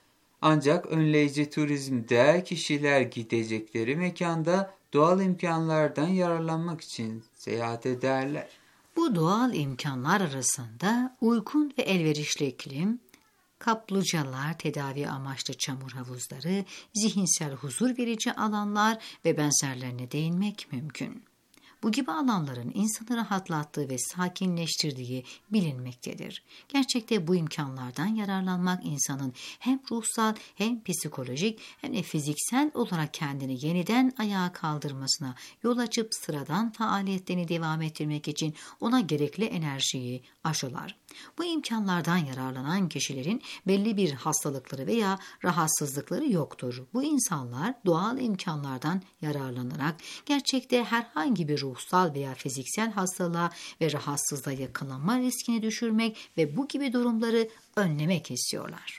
Ancak önleyici turizmde kişiler gidecekleri mekanda doğal imkanlardan yararlanmak için seyahat ederler. Bu doğal imkanlar arasında uygun ve elverişli iklim, kaplıcalar, tedavi amaçlı çamur havuzları, zihinsel huzur verici alanlar ve benzerlerine değinmek mümkün. Bu gibi alanların insanı rahatlattığı ve sakinleştirdiği bilinmektedir. Gerçekte bu imkanlardan yararlanmak insanın hem ruhsal hem psikolojik hem de fiziksel olarak kendini yeniden ayağa kaldırmasına yol açıp sıradan faaliyetlerini devam ettirmek için ona gerekli enerjiyi aşılar. Bu imkanlardan yararlanan kişilerin belli bir hastalıkları veya rahatsızlıkları yoktur. Bu insanlar doğal imkanlardan yararlanarak gerçekte herhangi bir ruhsal veya fiziksel hastalığa ve rahatsızlığa yakalanma riskini düşürmek ve bu gibi durumları önlemek istiyorlar.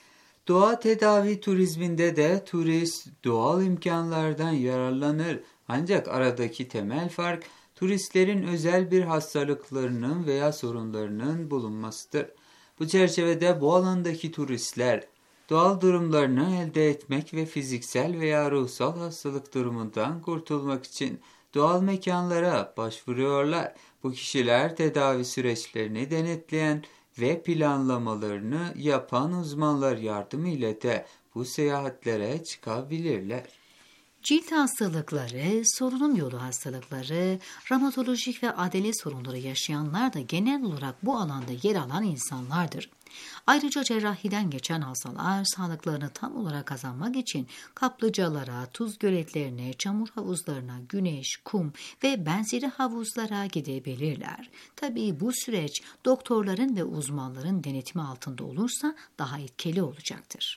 Doğa tedavi turizminde de turist doğal imkanlardan yararlanır. Ancak aradaki temel fark turistlerin özel bir hastalıklarının veya sorunlarının bulunmasıdır. Bu çerçevede bu alandaki turistler doğal durumlarını elde etmek ve fiziksel veya ruhsal hastalık durumundan kurtulmak için doğal mekanlara başvuruyorlar. Bu kişiler tedavi süreçlerini denetleyen ve planlamalarını yapan uzmanlar yardımıyla da bu seyahatlere çıkabilirler. Cilt hastalıkları, solunum yolu hastalıkları, romatolojik ve adele sorunları yaşayanlar da genel olarak bu alanda yer alan insanlardır. Ayrıca cerrahiden geçen hastalar sağlıklarını tam olarak kazanmak için kaplıcalara, tuz göletlerine, çamur havuzlarına, güneş, kum ve benzeri havuzlara gidebilirler. Tabii bu süreç doktorların ve uzmanların denetimi altında olursa daha etkili olacaktır.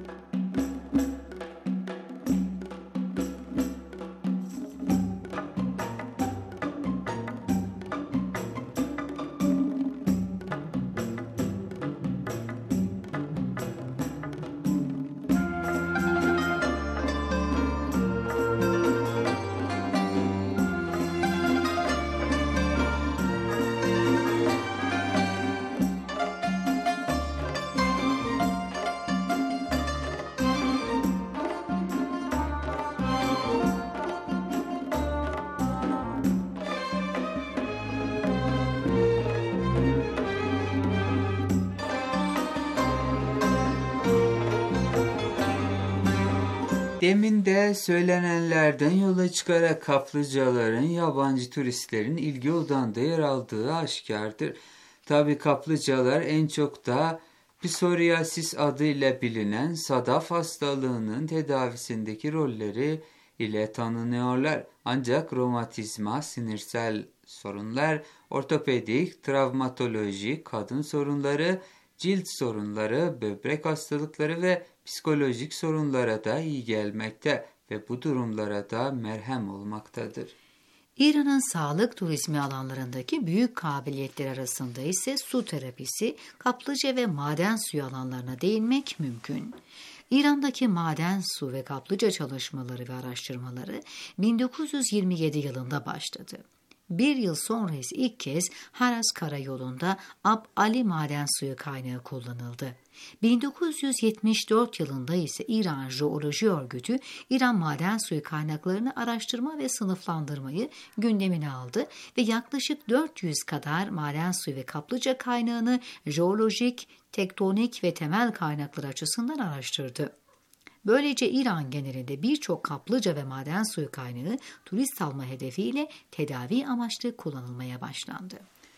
Demin de söylenenlerden yola çıkarak kaplıcaların yabancı turistlerin ilgi odağında yer aldığı aşikardır. Tabi kaplıcalar en çok da psoriasis adıyla bilinen sadaf hastalığının tedavisindeki rolleri ile tanınıyorlar. Ancak romatizma, sinirsel sorunlar, ortopedik, travmatoloji, kadın sorunları, cilt sorunları, böbrek hastalıkları ve psikolojik sorunlara da iyi gelmekte ve bu durumlara da merhem olmaktadır. İran'ın sağlık turizmi alanlarındaki büyük kabiliyetler arasında ise su terapisi, kaplıca ve maden suyu alanlarına değinmek mümkün. İran'daki maden su ve kaplıca çalışmaları ve araştırmaları bin dokuz yüz yirmi yedi yılında başladı. Bir yıl sonra ise ilk kez Haraz Karayolu'nda Ab Ali maden suyu kaynağı kullanıldı. bin dokuz yüz yetmiş dört yılında ise İran Jeoloji Örgütü İran maden suyu kaynaklarını araştırma ve sınıflandırmayı gündemine aldı ve yaklaşık dört yüz kadar maden suyu ve kaplıca kaynağını jeolojik, tektonik ve temel kaynaklar açısından araştırdı. Böylece İran genelinde birçok kaplıca ve maden suyu kaynağı turist alma hedefiyle tedavi amaçlı kullanılmaya başlandı.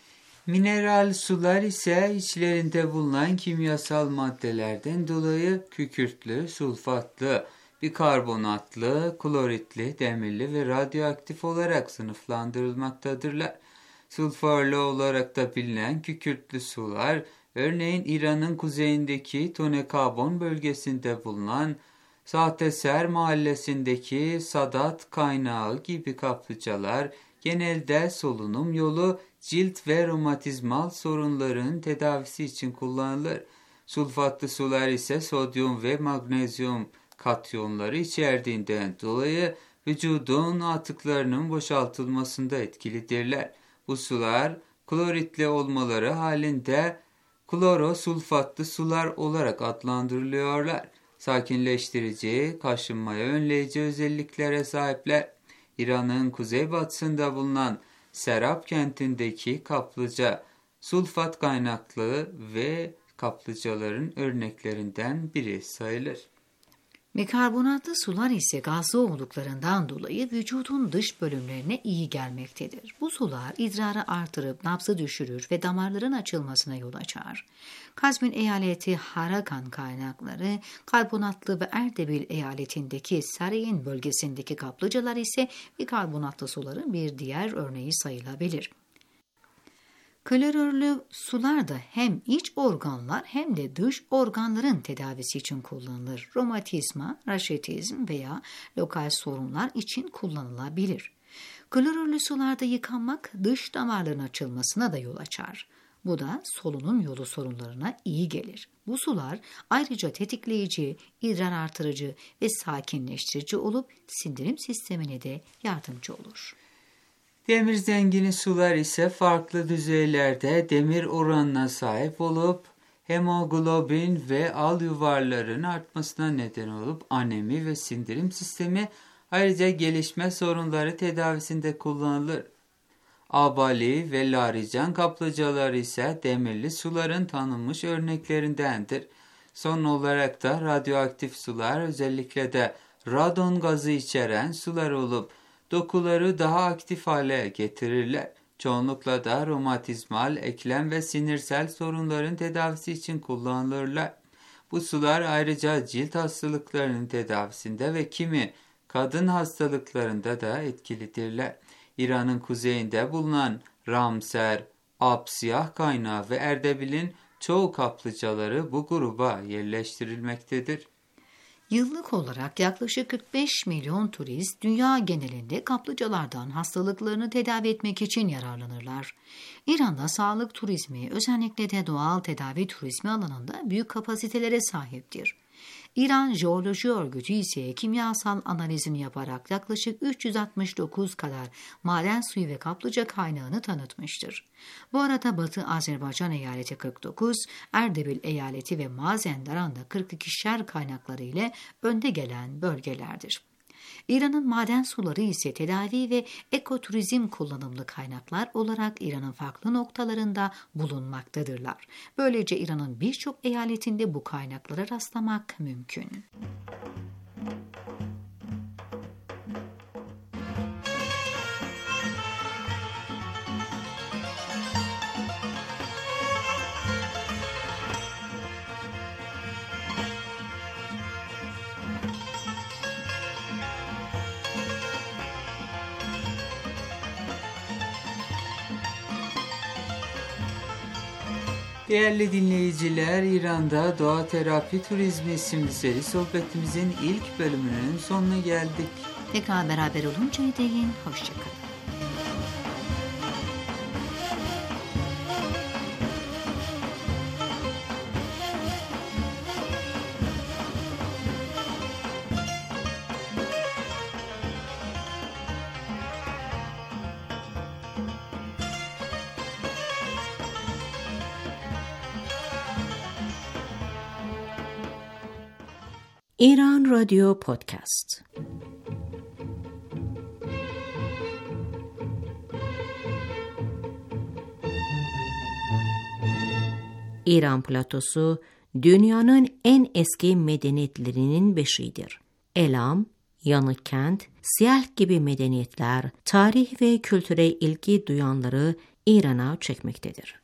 Mineral sular ise içlerinde bulunan kimyasal maddelerden dolayı kükürtlü, sulfatlı, bikarbonatlı, kloritli, demirli ve radyoaktif olarak sınıflandırılmaktadırlar. Sulforlu olarak da bilinen kükürtlü sular, örneğin İran'ın kuzeyindeki Tonekabon bölgesinde bulunan Sahteser mahallesindeki Sadat kaynağı gibi kaplıcalar genelde solunum yolu, cilt ve romatizmal sorunların tedavisi için kullanılır. Sulfatlı sular ise sodyum ve magnezyum katyonları içerdiğinden dolayı vücudun atıklarının boşaltılmasında etkilidirler. Bu sular kloritli olmaları halinde klorosulfatlı sular olarak adlandırılıyorlar. Sakinleştirici, kaşınmayı önleyici özelliklere sahipler. İran'ın kuzeybatısında bulunan Serap kentindeki kaplıca, sulfat kaynaklı ve kaplıcaların örneklerinden biri sayılır. Bikarbonatlı sular ise gazlı olduklarından dolayı vücudun dış bölümlerine iyi gelmektedir. Bu sular idrarı artırıp nabzı düşürür ve damarların açılmasına yol açar. Kazvin eyaleti Harakan kaynakları, karbonatlı ve Erdebil eyaletindeki Sarayin bölgesindeki kaplıcalar ise bikarbonatlı suların bir diğer örneği sayılabilir. Klorürlü sular da hem iç organlar hem de dış organların tedavisi için kullanılır. Romatizma, raşitizm veya lokal sorunlar için kullanılabilir. Klorürlü sularda yıkanmak dış damarların açılmasına da yol açar. Bu da solunum yolu sorunlarına iyi gelir. Bu sular ayrıca tetikleyici, idrar artırıcı ve sakinleştirici olup sindirim sistemine de yardımcı olur. Demir zengini sular ise farklı düzeylerde demir oranına sahip olup hemoglobin ve al yuvarların artmasına neden olup anemi ve sindirim sistemi ayrıca gelişme sorunları tedavisinde kullanılır. Abali ve Larican kaplıcaları ise demirli suların tanınmış örneklerindendir. Son olarak da radyoaktif sular özellikle de radon gazı içeren sular olup dokuları daha aktif hale getirirler. Çoğunlukla da romatizmal, eklem ve sinirsel sorunların tedavisi için kullanılırlar. Bu sular ayrıca cilt hastalıklarının tedavisinde ve kimi kadın hastalıklarında da etkilidirler. İran'ın kuzeyinde bulunan Ramser, Ab siyah kaynağı ve Erdebil'in çoğu kaplıcaları bu gruba yerleştirilmektedir. Yıllık olarak yaklaşık kırk beş milyon turist dünya genelinde kaplıcalardan hastalıklarını tedavi etmek için yararlanırlar. İran'da sağlık turizmi, özellikle de doğal tedavi turizmi alanında büyük kapasitelere sahiptir. İran Jeoloji Örgütü ise kimyasal analizini yaparak yaklaşık üç yüz altmış dokuz kadar maden suyu ve kaplıca kaynağını tanıtmıştır. Bu arada Batı Azerbaycan eyaleti kırk dokuz, Erdebil eyaleti ve Mazenderan'da kırk ikişer kaynakları ile önde gelen bölgelerdir. İran'ın maden suları ise tedavi ve ekoturizm kullanımlı kaynaklar olarak İran'ın farklı noktalarında bulunmaktadırlar. Böylece İran'ın birçok eyaletinde bu kaynaklara rastlamak mümkün. Değerli dinleyiciler, İran'da Doğa Terapi Turizmi isimli seri sohbetimizin ilk bölümünün sonuna geldik. Tekrar beraber oluncaya değin, hoşçakalın. İran Radyo Podcast. İran platosu dünyanın en eski medeniyetlerinin beşiğidir. Elam, Yanıkkent, Siyah gibi medeniyetler tarih ve kültüre ilgi duyanları İran'a çekmektedir.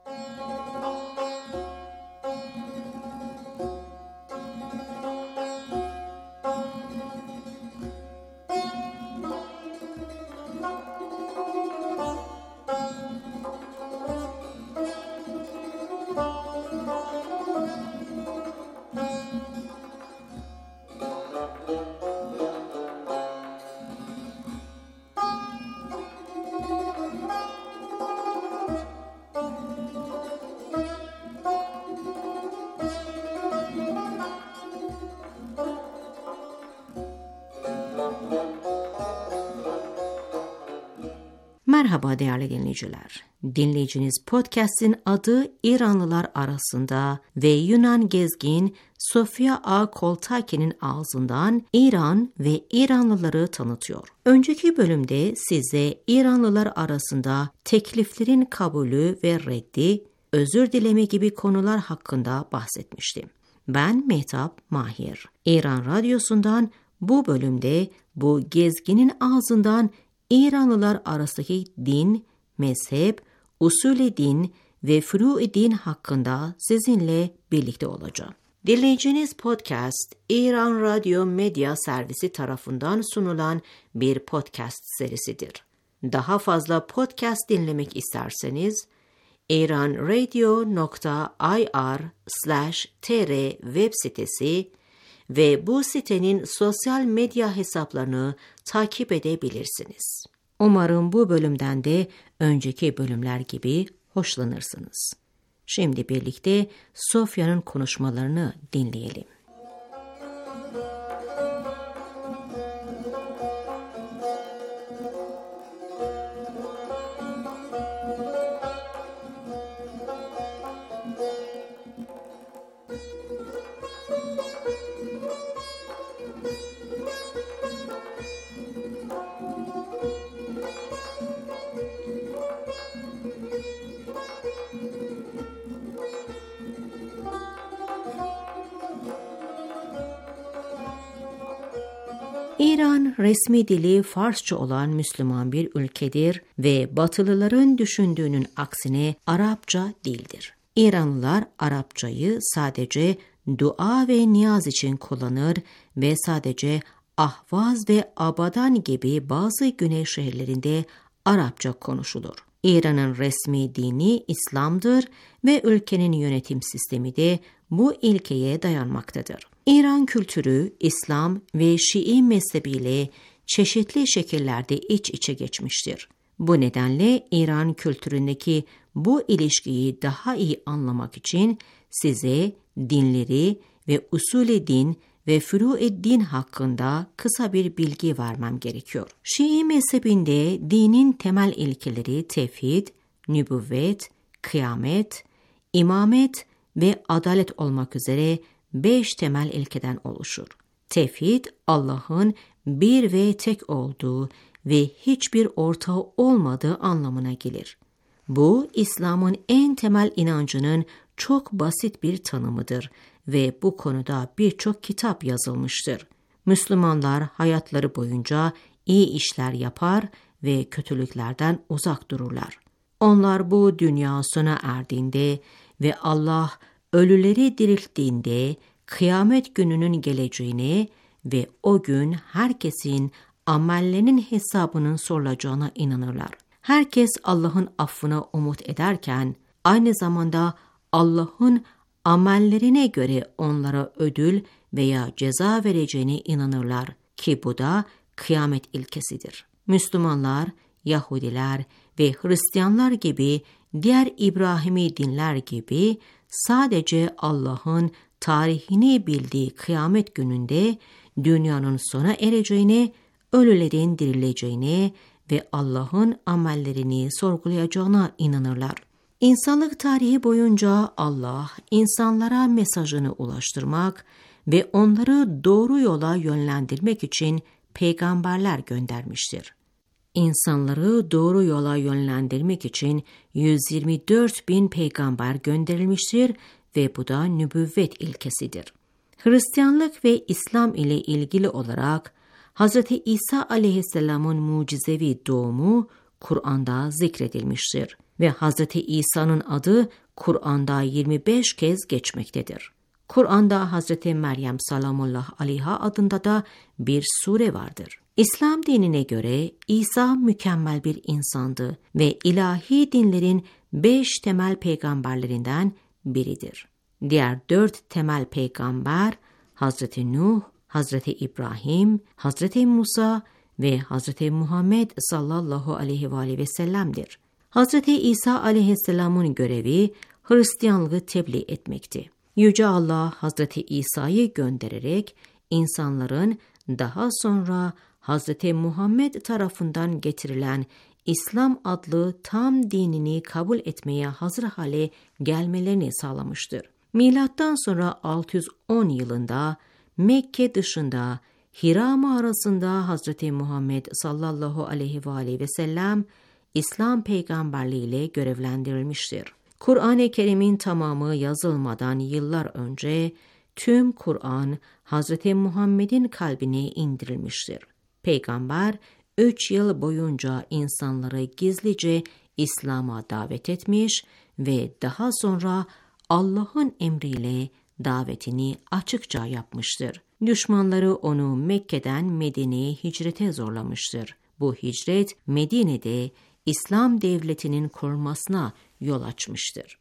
Merhaba değerli dinleyiciler. Dinleyiciniz podcast'in adı İranlılar arasında ve Yunan gezgin Sofia A. Koltaki'nin ağzından İran ve İranlıları tanıtıyor. Önceki bölümde size İranlılar arasında tekliflerin kabulü ve reddi, özür dileme gibi konular hakkında bahsetmiştim. Ben Mehtap Mahir. İran Radyosu'ndan bu bölümde bu gezginin ağzından İranlılar arasındaki din, mezhep, usulü din ve furu din hakkında sizinle birlikte olacağım. Dinleyiciniz podcast, İran Radyo Medya Servisi tarafından sunulan bir podcast serisidir. Daha fazla podcast dinlemek isterseniz, iranradio nokta ir slash tr web sitesi ve bu sitenin sosyal medya hesaplarını takip edebilirsiniz. Umarım bu bölümden de önceki bölümler gibi hoşlanırsınız. Şimdi birlikte Sofia'nın konuşmalarını dinleyelim. İran resmi dili Farsça olan Müslüman bir ülkedir ve Batılıların düşündüğünün aksine Arapça değildir. İranlılar Arapçayı sadece dua ve niyaz için kullanır ve sadece Ahvaz ve Abadan gibi bazı güney şehirlerinde Arapça konuşulur. İran'ın resmi dini İslam'dır ve ülkenin yönetim sistemi de bu ilkeye dayanmaktadır. İran kültürü İslam ve Şii mezhebiyle çeşitli şekillerde iç içe geçmiştir. Bu nedenle İran kültüründeki bu ilişkiyi daha iyi anlamak için size dinleri ve usulü din ve furu-i din hakkında kısa bir bilgi vermem gerekiyor. Şii mezhebinde dinin temel ilkeleri tevhid, nübüvvet, kıyamet, imamet ve adalet olmak üzere beş temel ilkeden oluşur. Tevhid, Allah'ın bir ve tek olduğu ve hiçbir ortağı olmadığı anlamına gelir. Bu, İslam'ın en temel inancının çok basit bir tanımıdır ve bu konuda birçok kitap yazılmıştır. Müslümanlar hayatları boyunca iyi işler yapar ve kötülüklerden uzak dururlar. Onlar bu dünya sona erdiğinde ve Allah ölüleri dirilttiğinde kıyamet gününün geleceğine ve o gün herkesin amellerinin hesabının sorulacağına inanırlar. Herkes Allah'ın affına umut ederken aynı zamanda Allah'ın amellerine göre onlara ödül veya ceza vereceğine inanırlar ki bu da kıyamet ilkesidir. Müslümanlar, Yahudiler ve Hristiyanlar gibi diğer İbrahimi dinler gibi sadece Allah'ın tarihini bildiği kıyamet gününde dünyanın sona ereceğine, ölülerin dirileceğine ve Allah'ın amellerini sorgulayacağına inanırlar. İnsanlık tarihi boyunca Allah insanlara mesajını ulaştırmak ve onları doğru yola yönlendirmek için peygamberler göndermiştir. İnsanları doğru yola yönlendirmek için yüz yirmi dört bin peygamber gönderilmiştir ve bu da nübüvvet ilkesidir. Hristiyanlık ve İslam ile ilgili olarak Hz. İsa aleyhisselamın mucizevi doğumu Kur'an'da zikredilmiştir ve Hz. İsa'nın adı Kur'an'da yirmi beş kez geçmektedir. Kur'an'da Hz. Meryem salamullah aleyha adında da bir sure vardır. İslam dinine göre İsa mükemmel bir insandı ve ilahi dinlerin beş temel peygamberlerinden biridir. Diğer dört temel peygamber Hz. Nuh, Hz. İbrahim, Hz. Musa ve Hz. Muhammed sallallahu aleyhi ve aleyhi ve sellem'dir. Hz. İsa aleyhisselamın görevi Hristiyanlığı tebliğ etmekti. Yüce Allah Hz. İsa'yı göndererek insanların daha sonra Hz. Muhammed tarafından getirilen İslam adlı tam dinini kabul etmeye hazır hale gelmelerini sağlamıştır. Milattan sonra altı yüz on yılında Mekke dışında Hira mağarasında Hz. Muhammed sallallahu aleyhi ve aleyhi ve sellem İslam peygamberliğiyle görevlendirilmiştir. Kur'an-ı Kerim'in tamamı yazılmadan yıllar önce tüm Kur'an Hz. Muhammed'in kalbine indirilmiştir. Peygamber üç yıl boyunca insanları gizlice İslam'a davet etmiş ve daha sonra Allah'ın emriyle davetini açıkça yapmıştır. Düşmanları onu Mekke'den Medine'ye hicrete zorlamıştır. Bu hicret Medine'de İslam devletinin kurulmasına yol açmıştır.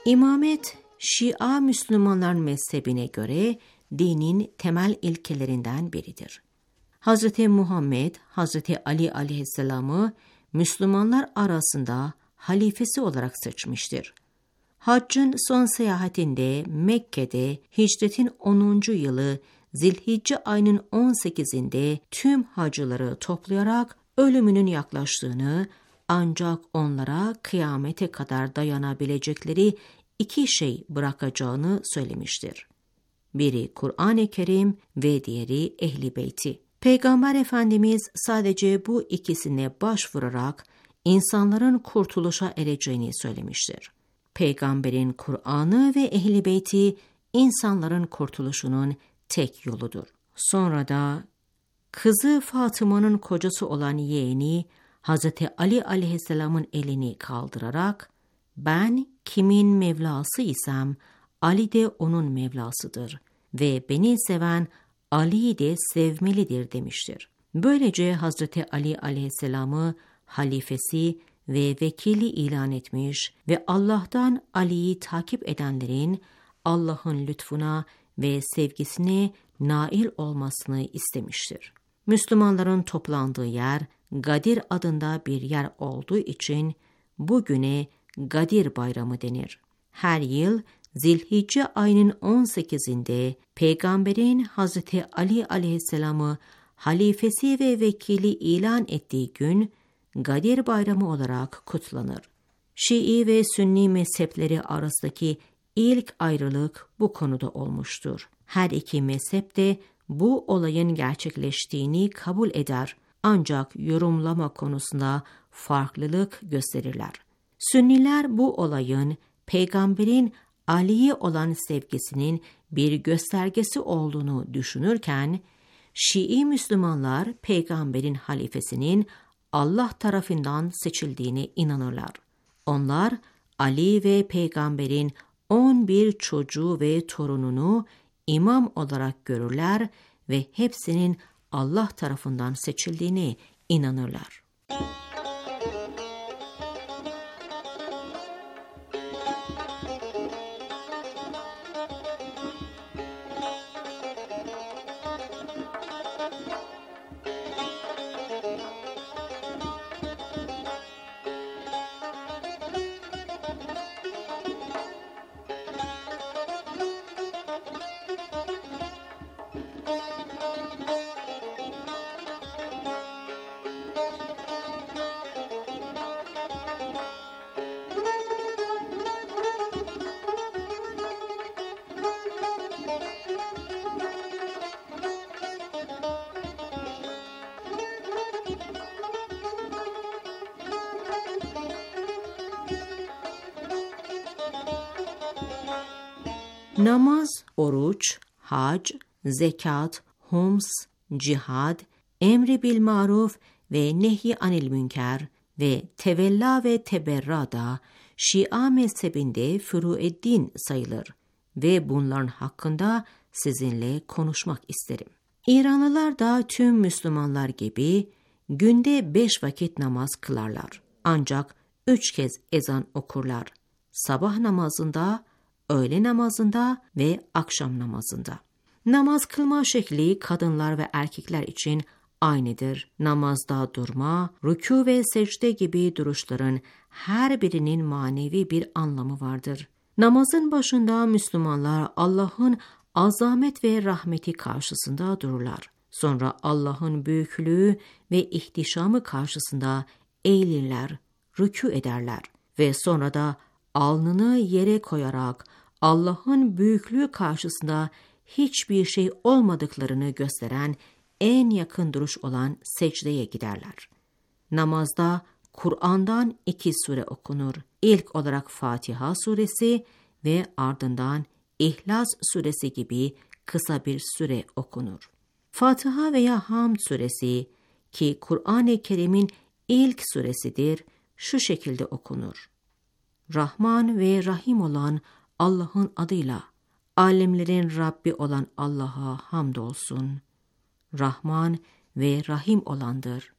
İmamet, Şia Müslümanlar mezhebine göre dinin temel ilkelerinden biridir. Hazreti Muhammed, Hazreti Ali aleyhisselamı Müslümanlar arasında halifesi olarak seçmiştir. Haccın son seyahatinde Mekke'de hicretin onuncu yılı Zilhicce ayının on sekizinde tüm hacıları toplayarak ölümünün yaklaştığını, ancak onlara kıyamete kadar dayanabilecekleri iki şey bırakacağını söylemiştir. Biri Kur'an-ı Kerim ve diğeri Ehl-i Beyti. Peygamber Efendimiz sadece bu ikisine başvurarak insanların kurtuluşa ereceğini söylemiştir. Peygamberin Kur'an'ı ve Ehl-i Beyti insanların kurtuluşunun tek yoludur. Sonra da kızı Fatıma'nın kocası olan yeğeni Hazreti Ali aleyhisselamın elini kaldırarak ben kimin Mevlası isem Ali de onun Mevlasıdır ve beni seven Ali'yi de sevmelidir demiştir. Böylece Hazreti Ali aleyhisselamı halifesi ve vekili ilan etmiş ve Allah'tan Ali'yi takip edenlerin Allah'ın lütfuna ve sevgisine nail olmasını istemiştir. Müslümanların toplandığı yer Gadir adında bir yer olduğu için bugüne Gadir Bayramı denir. Her yıl Zilhicce ayının on sekizinde Peygamberin Hazreti Ali aleyhisselamı halifesi ve vekili ilan ettiği gün Gadir Bayramı olarak kutlanır. Şii ve Sünni mezhepleri arasındaki ilk ayrılık bu konuda olmuştur. Her iki mezhep de bu olayın gerçekleştiğini kabul eder, ancak yorumlama konusunda farklılık gösterirler. Sünniler bu olayın Peygamberin Ali'ye olan sevgisinin bir göstergesi olduğunu düşünürken, Şii Müslümanlar Peygamberin halifesinin Allah tarafından seçildiğine inanırlar. Onlar Ali ve Peygamberin on bir çocuğu ve torununu imam olarak görürler ve hepsinin Allah tarafından seçildiğine inanırlar. Namaz, oruç, hac, zekat, hums, cihad, emri bil maruf ve nehy anil münker ve tevella ve teberra da Şia mezhebinde furueddin sayılır ve bunların hakkında sizinle konuşmak isterim. İranlılar da tüm Müslümanlar gibi günde beş vakit namaz kılarlar. Ancak üç kez ezan okurlar. Sabah namazında, öğle namazında ve akşam namazında. Namaz kılma şekli kadınlar ve erkekler için aynıdır. Namazda durma, rükû ve secde gibi duruşların her birinin manevi bir anlamı vardır. Namazın başında Müslümanlar Allah'ın azamet ve rahmeti karşısında dururlar. Sonra Allah'ın büyüklüğü ve ihtişamı karşısında eğilirler, rükû ederler ve sonra da alnını yere koyarak Allah'ın büyüklüğü karşısında hiçbir şey olmadıklarını gösteren en yakın duruş olan secdeye giderler. Namazda Kur'an'dan iki sure okunur. İlk olarak Fatiha suresi ve ardından İhlas suresi gibi kısa bir sure okunur. Fatiha veya Hamd suresi ki Kur'an-ı Kerim'in ilk suresidir, şu şekilde okunur. Rahman ve Rahim olan Allah'ın adıyla, alemlerin Rabbi olan Allah'a hamdolsun. Rahman ve Rahim olandır.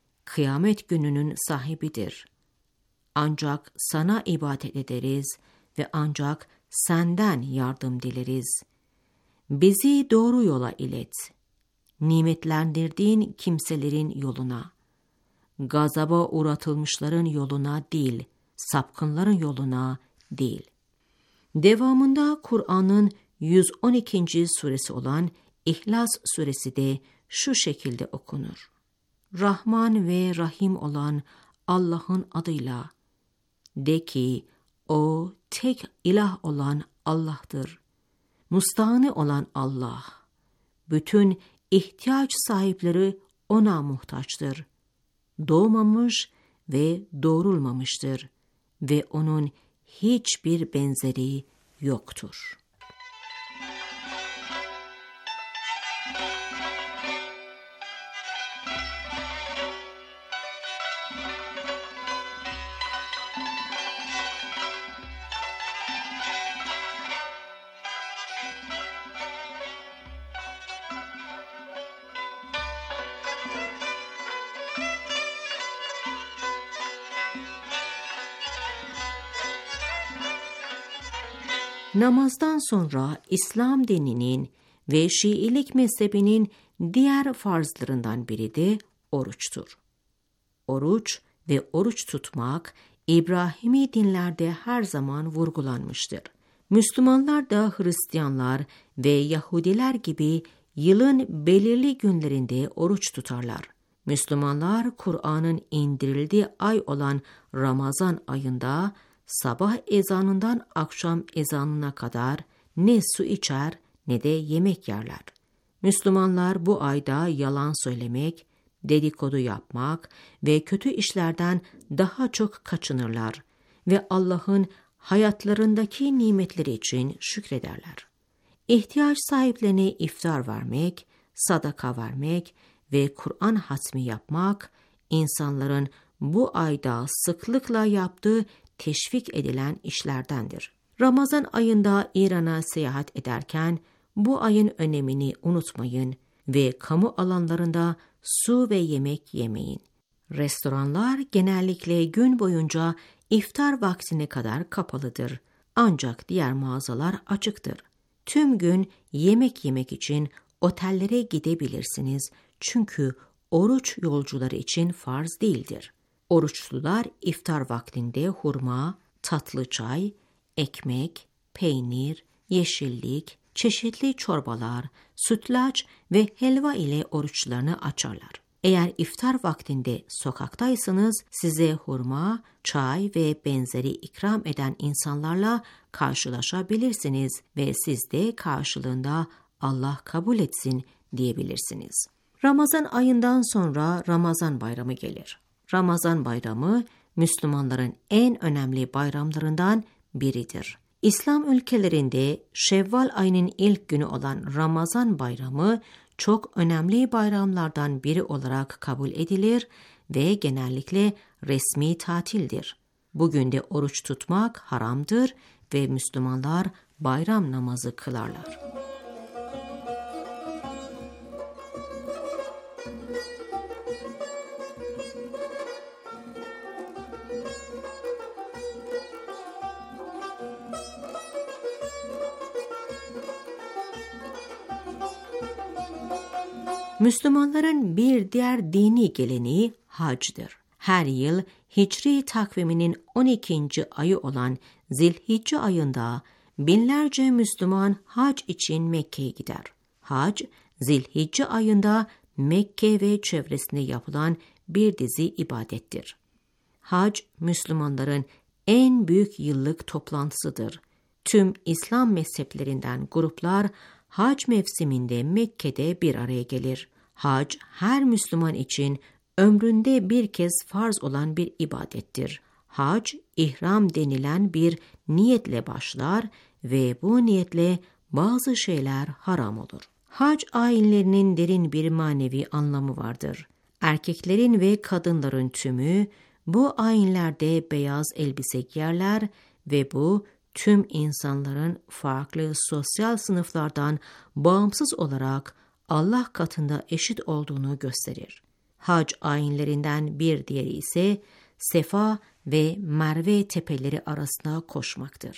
Kıyamet gününün sahibidir. Ancak sana ibadet ederiz ve ancak senden yardım dileriz. Bizi doğru yola ilet. Nimetlendirdiğin kimselerin yoluna, gazaba uğratılmışların yoluna değil, sapkınların yoluna değil. Devamında Kur'an'ın yüz on ikinci suresi olan İhlas suresi de şu şekilde okunur. Rahman ve Rahim olan Allah'ın adıyla, de ki o tek ilah olan Allah'tır. Müstahni olan Allah, bütün ihtiyaç sahipleri ona muhtaçtır. Doğmamış ve doğrulmamıştır ve onun hiçbir benzeri yoktur. Namazdan sonra İslam dininin ve Şiilik mezhebinin diğer farzlarından biri de oruçtur. Oruç ve oruç tutmak İbrahimi dinlerde her zaman vurgulanmıştır. Müslümanlar da Hristiyanlar ve Yahudiler gibi yılın belirli günlerinde oruç tutarlar. Müslümanlar Kur'an'ın indirildiği ay olan Ramazan ayında sabah ezanından akşam ezanına kadar ne su içer ne de yemek yerler. Müslümanlar bu ayda yalan söylemek, dedikodu yapmak ve kötü işlerden daha çok kaçınırlar ve Allah'ın hayatlarındaki nimetleri için şükrederler. İhtiyaç sahiplerine iftar vermek, sadaka vermek ve Kur'an hatmi yapmak, insanların bu ayda sıklıkla yaptığı teşvik edilen işlerdendir. Ramazan ayında İran'a seyahat ederken bu ayın önemini unutmayın ve kamu alanlarında su ve yemek yemeyin. Restoranlar genellikle gün boyunca iftar vaktine kadar kapalıdır. Ancak diğer mağazalar açıktır. Tüm gün yemek yemek için otellere gidebilirsiniz çünkü oruç yolcuları için farz değildir. Oruçlular iftar vaktinde hurma, tatlı çay, ekmek, peynir, yeşillik, çeşitli çorbalar, sütlaç ve helva ile oruçlarını açarlar. Eğer iftar vaktinde sokaktaysanız size hurma, çay ve benzeri ikram eden insanlarla karşılaşabilirsiniz ve siz de karşılığında Allah kabul etsin diyebilirsiniz. Ramazan ayından sonra Ramazan bayramı gelir. Ramazan bayramı Müslümanların en önemli bayramlarından biridir. İslam ülkelerinde Şevval ayının ilk günü olan Ramazan bayramı çok önemli bayramlardan biri olarak kabul edilir ve genellikle resmi tatildir. Bugün de oruç tutmak haramdır ve Müslümanlar bayram namazı kılarlar. Müslümanların bir diğer dini geleneği hacdır. Her yıl Hicri takviminin on ikinci ayı olan Zilhicce ayında binlerce Müslüman hac için Mekke'ye gider. Hac, Zilhicce ayında Mekke ve çevresinde yapılan bir dizi ibadettir. Hac, Müslümanların en büyük yıllık toplantısıdır. Tüm İslam mezheplerinden gruplar hac mevsiminde Mekke'de bir araya gelir. Hac, her Müslüman için ömründe bir kez farz olan bir ibadettir. Hac, ihram denilen bir niyetle başlar ve bu niyetle bazı şeyler haram olur. Hac ayinlerinin derin bir manevi anlamı vardır. Erkeklerin ve kadınların tümü bu ayinlerde beyaz elbise giyerler ve bu tüm insanların farklı sosyal sınıflardan bağımsız olarak Allah katında eşit olduğunu gösterir. Hac ayinlerinden bir diğeri ise Sefa ve Merve tepeleri arasında koşmaktır.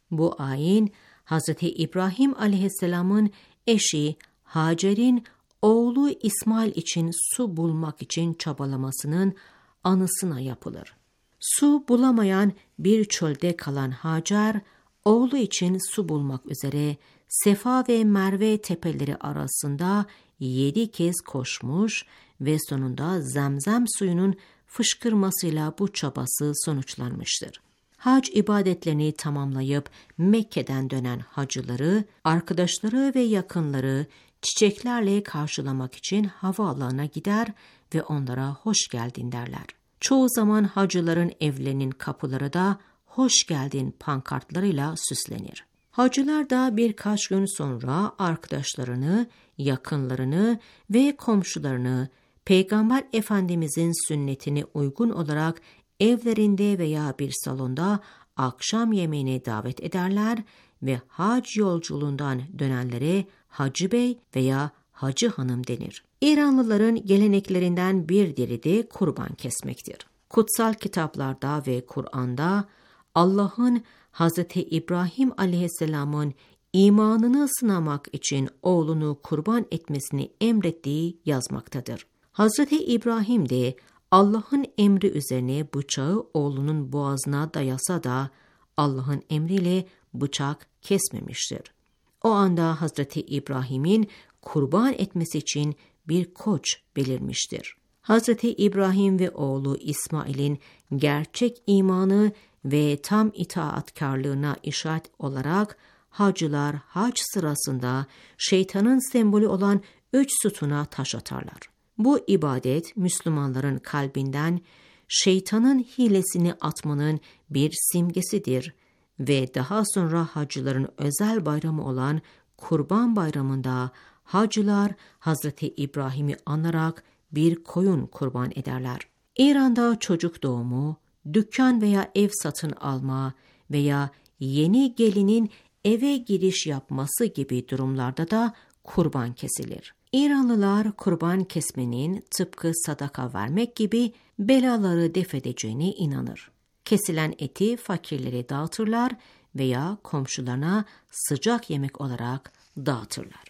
Bu ayin, Hazreti İbrahim aleyhisselamın eşi Hacer'in oğlu İsmail için su bulmak için çabalamasının anısına yapılır. Su bulamayan bir çölde kalan Hacer, oğlu için su bulmak üzere Sefa ve Merve tepeleri arasında yedi kez koşmuş ve sonunda Zemzem suyunun fışkırmasıyla bu çabası sonuçlanmıştır. Hac ibadetlerini tamamlayıp Mekke'den dönen hacıları, arkadaşları ve yakınları çiçeklerle karşılamak için havaalanına gider ve onlara hoş geldin derler. Çoğu zaman hacıların evlerinin kapıları da hoş geldin pankartlarıyla süslenir. Hacılar da birkaç gün sonra arkadaşlarını, yakınlarını ve komşularını Peygamber Efendimizin sünnetine uygun olarak evlerinde veya bir salonda akşam yemeğine davet ederler ve hac yolculuğundan dönenlere Hacı Bey veya Hacı Hanım denir. İranlıların geleneklerinden bir diğeri de kurban kesmektir. Kutsal kitaplarda ve Kur'an'da Allah'ın Hazreti İbrahim aleyhisselamın imanını sınamak için oğlunu kurban etmesini emrettiği yazmaktadır. Hazreti İbrahim de Allah'ın emri üzerine bıçağı oğlunun boğazına dayasa da Allah'ın emriyle bıçak kesmemiştir. O anda Hazreti İbrahim'in kurban etmesi için bir koç belirmiştir. Hazreti İbrahim ve oğlu İsmail'in gerçek imanı ve tam itaatkarlığına işaret olarak hacılar hac sırasında şeytanın sembolü olan üç sütuna taş atarlar. Bu ibadet Müslümanların kalbinden şeytanın hilesini atmanın bir simgesidir ve daha sonra hacıların özel bayramı olan Kurban Bayramı'nda hacılar Hazreti İbrahim'i anarak bir koyun kurban ederler. İran'da çocuk doğumu, dükkan veya ev satın alma veya yeni gelinin eve giriş yapması gibi durumlarda da kurban kesilir. İranlılar kurban kesmenin tıpkı sadaka vermek gibi belaları def edeceğine inanır. Kesilen eti fakirlere dağıtırlar veya komşularına sıcak yemek olarak dağıtırlar.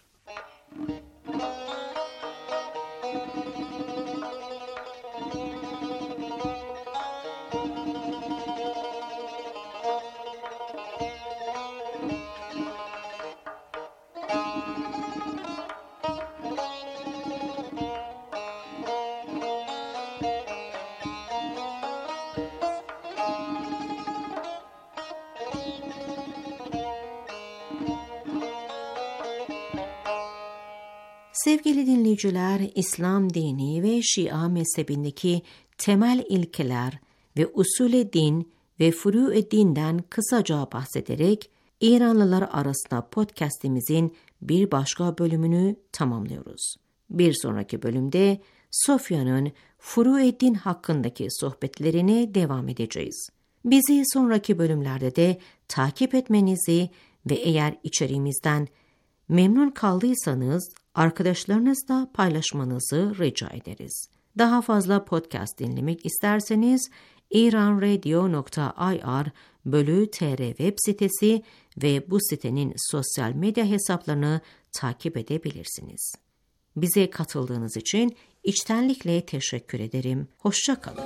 Sevgili dinleyiciler, İslam dini ve Şia mezhebindeki temel ilkeler ve usul-i din ve furu-i dinden kısaca bahsederek İranlılar arasında podcastimizin bir başka bölümünü tamamlıyoruz. Bir sonraki bölümde Sofya'nın furu-i din hakkındaki sohbetlerine devam edeceğiz. Bizi sonraki bölümlerde de takip etmenizi ve eğer içeriğimizden memnun kaldıysanız arkadaşlarınızla paylaşmanızı rica ederiz. Daha fazla podcast dinlemek isterseniz iranradio nokta i r bölü tr web sitesi ve bu sitenin sosyal medya hesaplarını takip edebilirsiniz. Bize katıldığınız için içtenlikle teşekkür ederim. Hoşça kalın.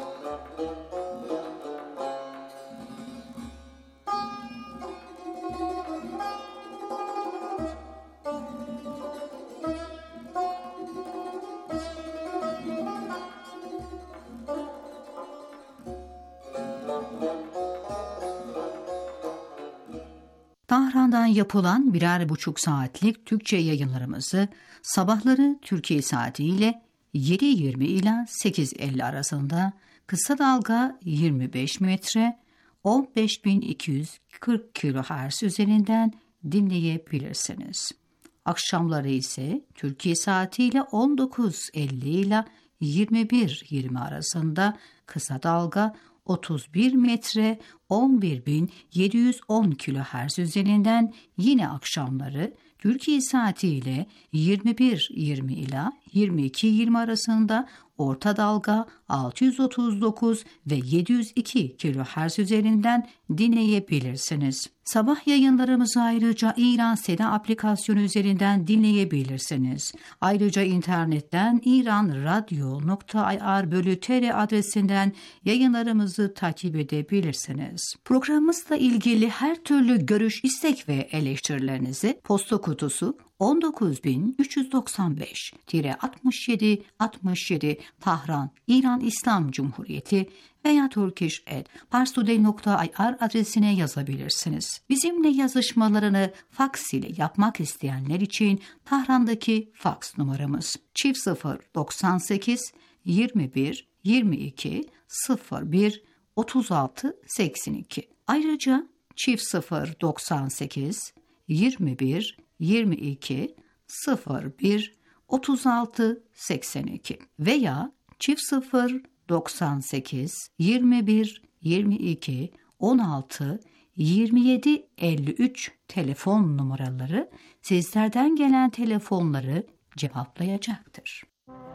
Tahran'dan yapılan birer buçuk saatlik Türkçe yayınlarımızı sabahları Türkiye saatiyle yedi yirmi ila sekiz elli arasında kısa dalga yirmi beş metre on beş bin iki yüz kırk kilohertz üzerinden dinleyebilirsiniz. Akşamları ise Türkiye saatiyle on dokuz elli ila yirmi bir yirmi arasında kısa dalga otuz bir metre on bir bin yedi yüz on kilohertz üzerinden yine akşamları Türkiye saatiyle yirmi bir yirmi ila yirmi iki yirmi arasında orta dalga altı yüz otuz dokuz ve yedi yüz iki kilohertz üzerinden dinleyebilirsiniz. Sabah yayınlarımızı ayrıca İran Seda aplikasyonu üzerinden dinleyebilirsiniz. Ayrıca internetten iranradio nokta ir bölü tr adresinden yayınlarımızı takip edebilirsiniz. Programımızla ilgili her türlü görüş, istek ve eleştirilerinizi posta kutusu on dokuz bin üç yüz doksan beş altmış yedi altmış yedi Tahran, İran İslam Cumhuriyeti veya turkish at parstoday nokta ir adresine yazabilirsiniz. Bizimle yazışmalarını faks ile yapmak isteyenler için Tahran'daki faks numaramız çift sıfır doksan sekiz yirmi bir yirmi iki sıfır bir otuz altı seksen iki. Ayrıca çift sıfır doksan sekiz yirmi bir yirmi iki sıfır bir otuz altı seksen iki veya çift sıfır doksan sekiz yirmi bir yirmi iki on altı yirmi yedi elli üç telefon numaraları sizlerden gelen telefonları cevaplayacaktır.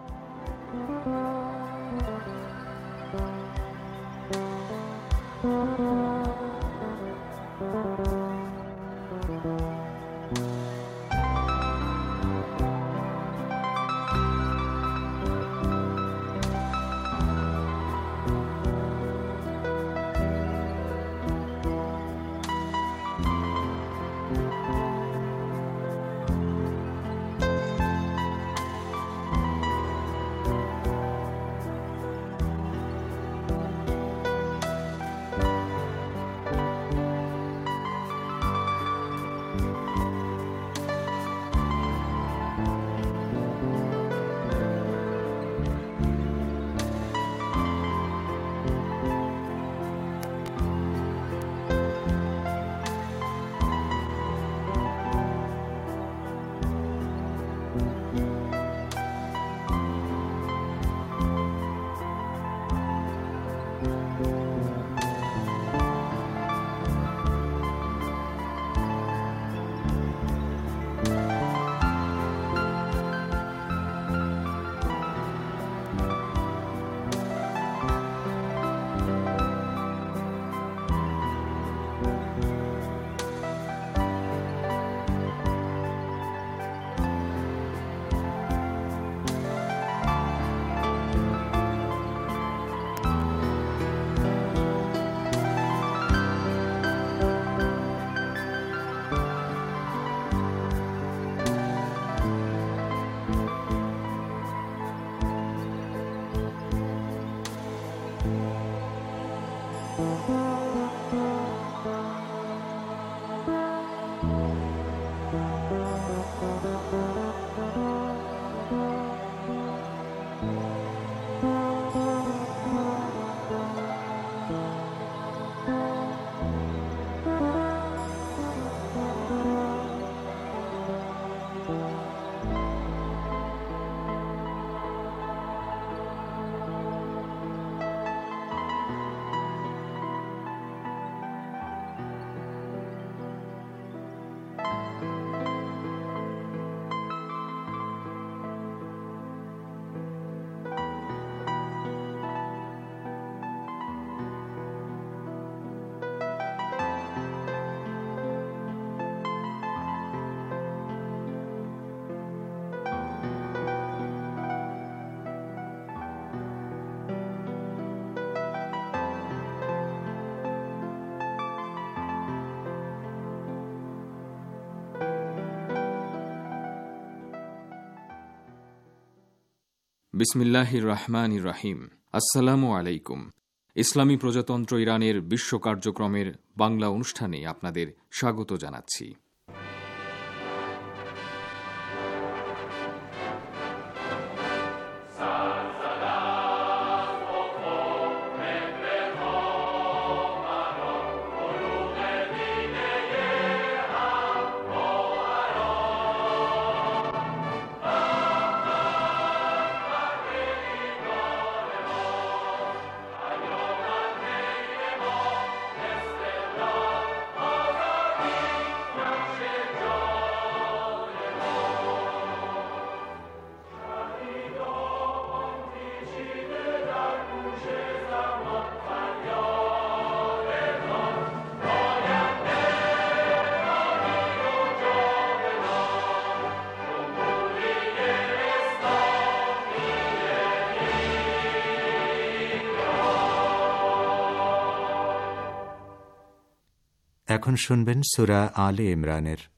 বিসমিল্লাহিররহমানিররহিম। আসসালামু আলাইকুম। ইসলামী প্রজাতন্ত্র ইরানের বিশ্ব কার্যক্রমের বাংলা অনুষ্ঠানে আপনাদের স্বাগত জানাচ্ছি। এখন শুনবেন সূরা আলে ইমরানের